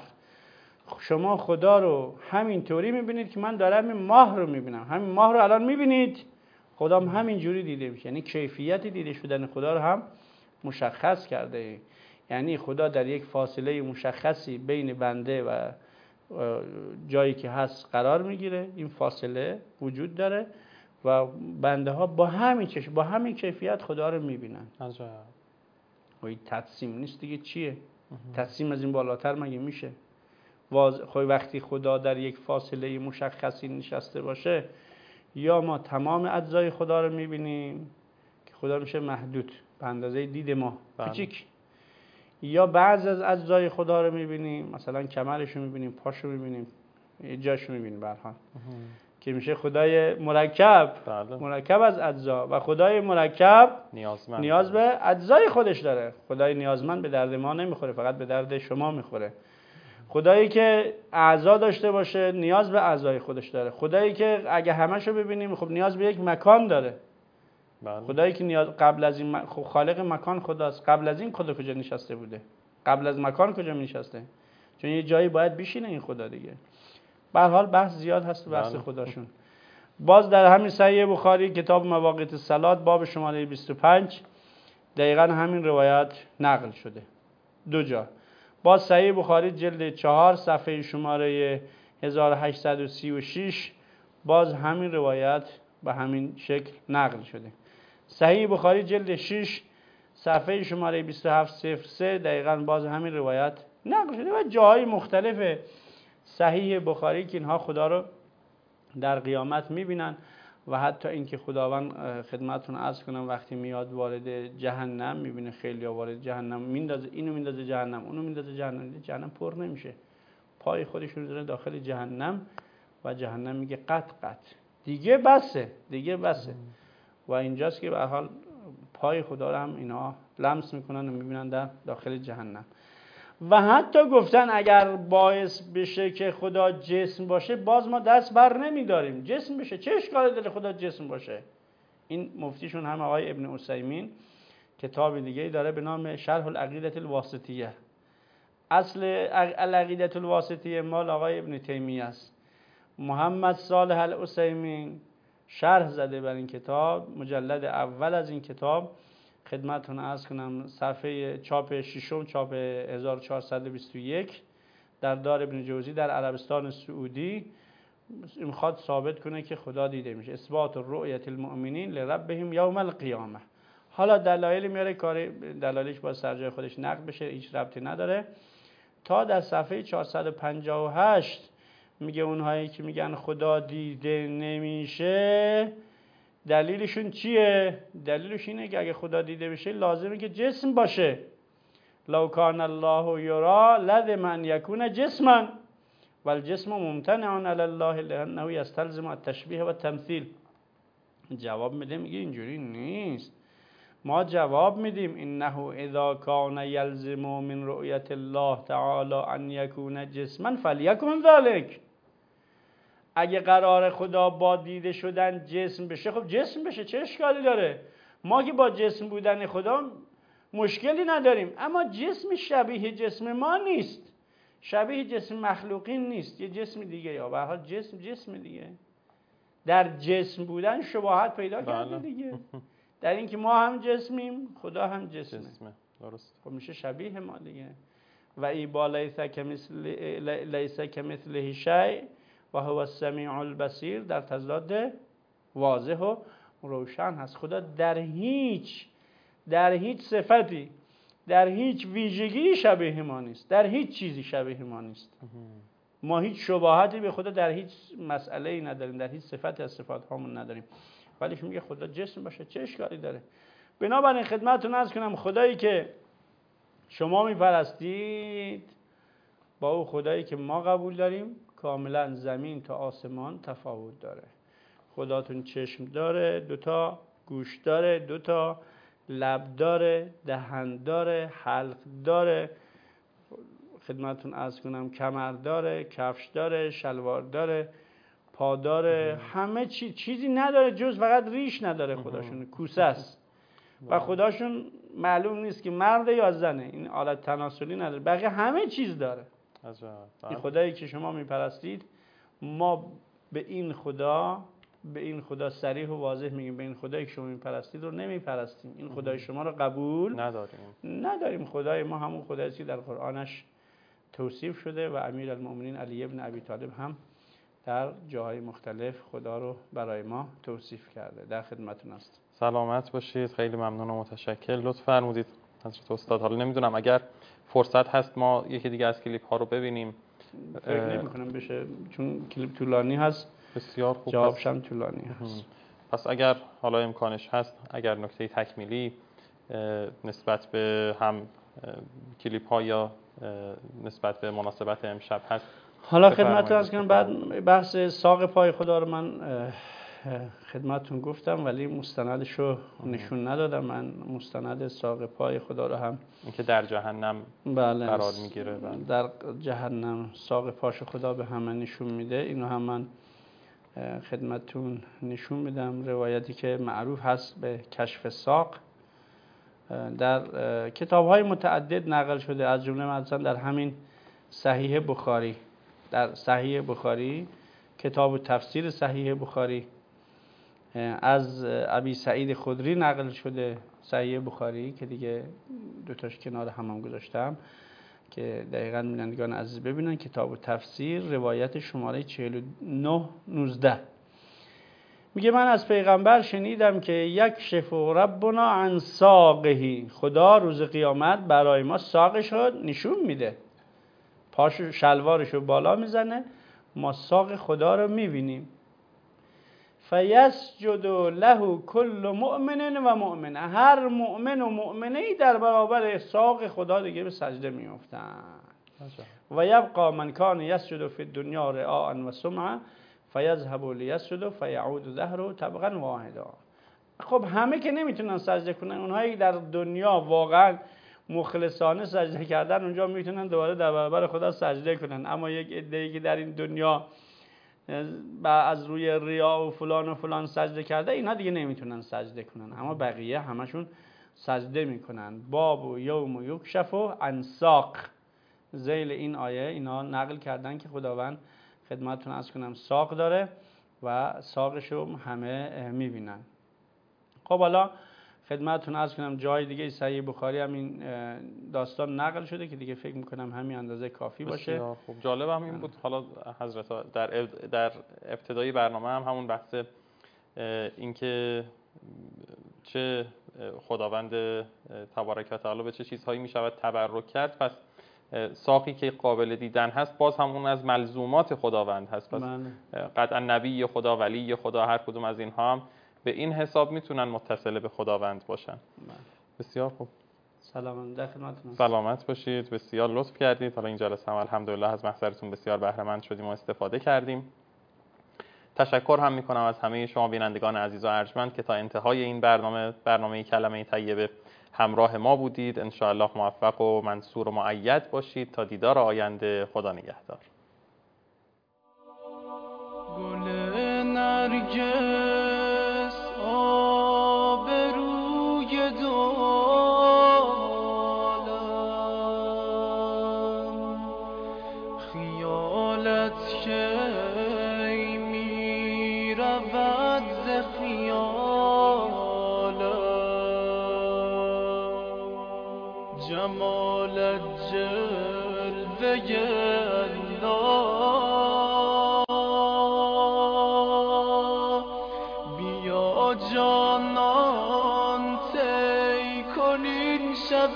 شما خدا رو همین طوری میبینید که من دارم این ماه رو میبینم، همین ماه رو الان میبینید، خدا هم همین جوری دیده میشه. یعنی کیفیت دیده شدن خدا رو هم مشخص کرده، یعنی خدا در یک فاصله مشخصی بین بنده و جایی که هست قرار میگیره، این فاصله وجود داره و بنده ها با همین چشم با همین کیفیت خدا رو میبینن. عجب. و این تقسیم نیست دیگه، چیه؟ تقسیم از این بالاتر مگه میشه؟ خب وقتی خدا در یک فاصله مشخصی نشسته باشه، یا ما تمام اجزای خدا رو میبینیم که خدا میشه محدود به اندازه دید ما کوچیک، یا بعض از اجزای خدا رو میبینیم، مثلا کمرش رو میبینیم، پاش رو میبینیم، یه جاش رو میبینیم به هر حال که میشه خدای مرکب. بله. مرکب از اجزا، و خدای مرکب نیازمند نیاز به اجزای خودش داره. خدای نیازمند به درد ما نمیخوره، فقط به درد شما میخوره. خدایی که اعضا داشته باشه نیاز به اعضای خودش داره. خدایی که اگه همشو ببینیم خب نیاز به یک مکان داره. بله. خدایی که نیاز قبل از این خب خالق مکان خداست، قبل از این خدا کجا نشسته بوده؟ قبل از مکان کجا نشسته؟ چون یه جایی باید بشینه این خدا دیگه. به هر حال بحث زیاد هست بحث بله. خداشون. باز در همین صحیح بخاری کتاب مواقیت الصلات باب شماره بیست و پنج دقیقاً همین روایت نقل شده دو جا. باز صحیح بخاری جلد چهار صفحه شماره هزار و هشتصد و سی و شش باز همین روایت به همین شکل نقل شده. صحیح بخاری جلد شش صفحه شماره بیست و هفت صفر سه دقیقاً باز همین روایت نقل شده و جاهای مختلف صحیح بخاری که اینها خدا رو در قیامت میبینن و حتی اینکه خداوند خدمتتون عرض کنم وقتی میاد وارد جهنم میبینه خیلی ها وارد جهنم میندازه، اینو میندازه جهنم، اونو میندازه جهنم، جهنم پر نمیشه، پای خودشون میذاره داخل جهنم و جهنم میگه قط قط دیگه بسه دیگه بسه و اینجاست که به هر حال پای خدا رو هم اینا لمس میکنن و میبینن در داخل جهنم. و حتی گفتن اگر باعث بشه که خدا جسم باشه باز ما دست بر نمیداریم، جسم بشه چه اشکالی داره خدا جسم باشه؟ این مفتیشون هم آقای ابن عثیمین کتاب دیگه داره به نام شرح العقیدة الواسطیه. اصل العقیدة الواسطیه مال آقای ابن تیمیه است. محمد صالح العثیمین شرح زده بر این کتاب، مجلد اول از این کتاب خدمتتون عرض کنم صفحه چاپ ششم چاپ هزار و چهارصد و بیست و یک در دار ابن جوزی در عربستان سعودی میخواد ثابت کنه که خدا دیده میشه، اثبات رؤیت المؤمنین لربهم یوم القیامه. حالا دلایل میاره، کار دلایلش با سرجای خودش نقد بشه، هیچ ربطی نداره. تا در صفحه چهارصد و پنجاه و هشت میگه اونهایی که میگن خدا دیده نمیشه دلیلشون چیه؟ دلیلش اینه که اگه خدا دیده بشه لازمه که جسم باشه. لو کان الله یرا لازم ان یکون جسما والجسم ممتنع علی الله لانه یستلزم التشبیه و التمثیل. جواب میده میگه اینجوری نیست. ما جواب میدیم انه اذا کان یلزم من رؤیت الله تعالی ان یکون جسما فلیکن ذلک. اگه قرار خدا با دیده شدن جسم بشه خب جسم بشه، چه اشکالی داره؟ ما که با جسم بودن خدا مشکلی نداریم، اما جسم شبیه جسم ما نیست، شبیه جسم مخلوقین نیست، یه جسم دیگه. یا به هر حال جسم جسم دیگه، در جسم بودن شباهت پیدا کرده دیگه. در این که ما هم جسمیم خدا هم جسمه, جسمه. درست. خب میشه شبیه ما دیگه. و ای با لیس کمثل لیس کمثله شیء و هو السمیع البصیر در تضاد واضح و روشن هست. خدا در هیچ در هیچ صفتی در هیچ ویژگی شبیه ما نیست، در هیچ چیزی شبیه ما نیست. ما هیچ شباهتی به خدا در هیچ مسئله‌ای نداریم، در هیچ صفتی از صفات هامون نداریم، ولی میگه خدا جسم باشه چه اشکالی داره؟ بنابراین خدمتتون عرض کنم خدایی که شما میپرستید با او خدایی که ما قبول داریم کاملا زمین تا آسمان تفاوت داره. خداتون چشم داره، دوتا گوش داره، دوتا لب داره، دهن داره، حلق داره، خدمتتون عرض کنم کمر داره، کفش داره، شلوار داره، پا داره، همه چی چیزی نداره جز فقط ریش نداره. خداشون کوسه است و خداشون معلوم نیست که مرد یا زنه، این آلت تناسلی نداره، بقیه همه چیز داره. این خدایی که شما میپرستید، ما به این خدا به این خدا صریح و واضح میگیم به این خدایی که شما میپرستید رو نمیپرستیم، این خدای شما رو قبول نداریم نداریم خدای ما همون خدایی که در قرآنش توصیف شده و امیرالمومنین علی ابن ابی طالب هم در جاهای مختلف خدا رو برای ما توصیف کرده. در خدمتتون است. سلامت باشید. خیلی ممنون و متشکر. لطف فرمودید حضرت استاد. حالا نمیدونم اگر فرصت هست ما یکی دیگه از کلیپ ها رو ببینیم. فکر نمی کنم بشه چون کلیپ طولانی هست. بسیار خوب. جوابش هم طولانی هست. پس اگر حالا امکانش هست، اگر نکته تکمیلی نسبت به هم کلیپ ها یا نسبت به مناسبت امشب هست. حالا خدمتتون عرض کنم بعد بحث ساق پای خدا رو من خدمتتون گفتم ولی مستندش رو نشون ندادم. من مستند ساق پای خدا رو هم اینکه در جهنم بله قرار میگیره در جهنم ساق پاش خدا به همه نشون میده، اینو هم من خدمتتون نشون میدم. روایتی که معروف هست به کشف ساق در کتاب‌های متعدد نقل شده، از جمله مثلا در همین صحیح بخاری، در صحیح بخاری کتاب تفسیر صحیح بخاری از ابی سعید خدری نقل شده. صحیح بخاری که دیگه دوتاش کنار هم هم گذاشتم که دقیقاً بینندگان عزیز ببینن، کتاب تفسیر روایت شماره چهل و نه نوزده میگه من از پیغمبر شنیدم که یک شفو ربنا عن ساقهی، خدا روز قیامت برای ما ساقش رو نشون میده، پاشو شلوارش رو بالا میزنه، ما ساق خدا رو میبینیم. فیسجد له کل مؤمن و مؤمنه، هر مؤمن و مؤمنه‌ای در برابر ساق خدا دیگه به سجده میافتن. و یبقى من کان یسجد فی الدنیا رعاء و سمعا فیذهب لیسجد فیعود ظهره طبقا واحدا. خب همه که نمیتونن سجده کنن، اونهایی در دنیا واقعا مخلصانه سجده کردن اونجا میتونن دوباره در برابر خدا سجده کنن، اما یک عده‌ای که در این دنیا از روی ریا و فلان و فلان سجده کرده اینا دیگه نمیتونن سجده کنن، اما بقیه همشون سجده میکنن. باب و یوم و یکشف و عن ساق، ذیل این آیه اینا نقل کردن که خداوند خدمتتون عرض کنم ساق داره و ساقشو همه میبینن. خب حالا خدمتتون عرض کنم جای دیگه صحیح بخاری هم این داستان نقل شده که دیگه فکر میکنم همین اندازه کافی باشه. خب جالب هم این بود حالا حضرت در در ابتدای برنامه هم همون بحث اینکه چه خداوند تبارک و تعالی به چه چیزهایی میشود تبرک کرد، پس ساقی که قابل دیدن هست باز همون از ملزومات خداوند هست، پس قطعا نبی خدا، ولی خدا، هر کدوم از اینها هم به این حساب میتونن متصل به خداوند باشن. من. بسیار خوب. سلام در خدمتتون. سلامت باشید. بسیار لطف کردید. حالا این جلسه هم الحمدلله از محضرتون بسیار بهره مند شدیم و استفاده کردیم. تشکر هم میکنم از همه شما بینندگان عزیز و ارجمند که تا انتهای این برنامه برنامه کلمه طیبه همراه ما بودید. ان شاء الله موفق و منصور و مؤید باشید تا دیدار آینده. خدا نگهدار. گل نرگس آبروی دالم، خیالت کی می رود ز خیالم، جمالت جلوه الله بیا جانان طی کنین شب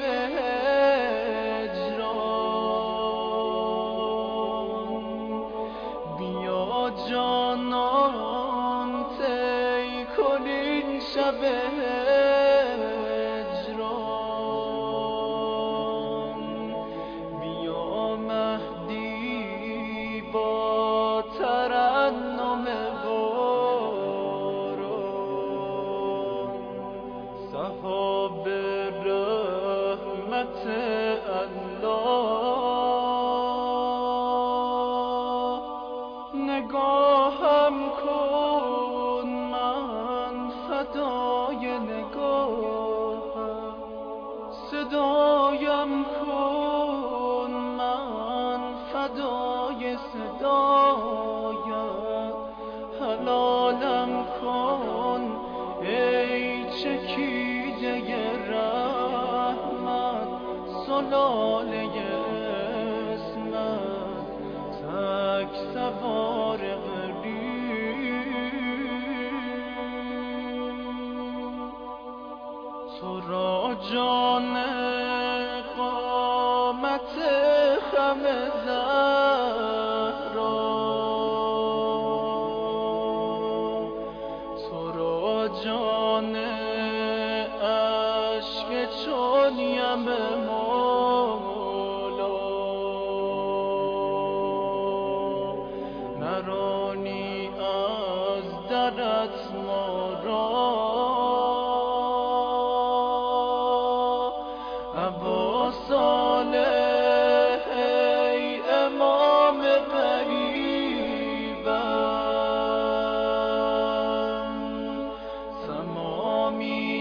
هجران بیا جانان طی کنین شب هجران بیا مهدی با ترنم باران سحاب رحمت الله نگاهم کن من فدای نگاهم صدایم کن من فدای صدایم حلالم کن ای چکیده رحمت سلاله اسمت تک سوار تو را جان قامت خم زهرا تو را جان عشق چون یم مولا نرانی از درت ما را ابا صالح ای امام غریبم تمامی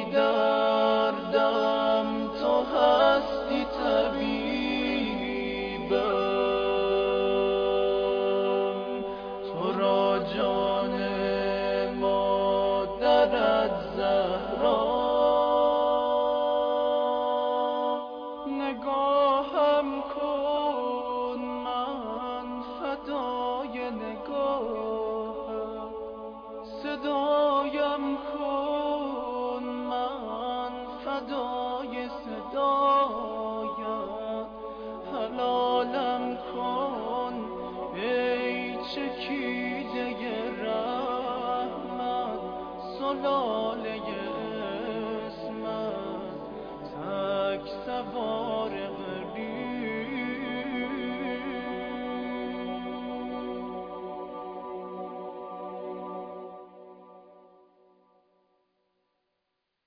دردم تو هستی طبیبم تو را جان مادرت زهرا نگاهم کن من فدای نگاهم صدایم کن من فدای صدایم حلالم کن ای چکیده رحمت سلاله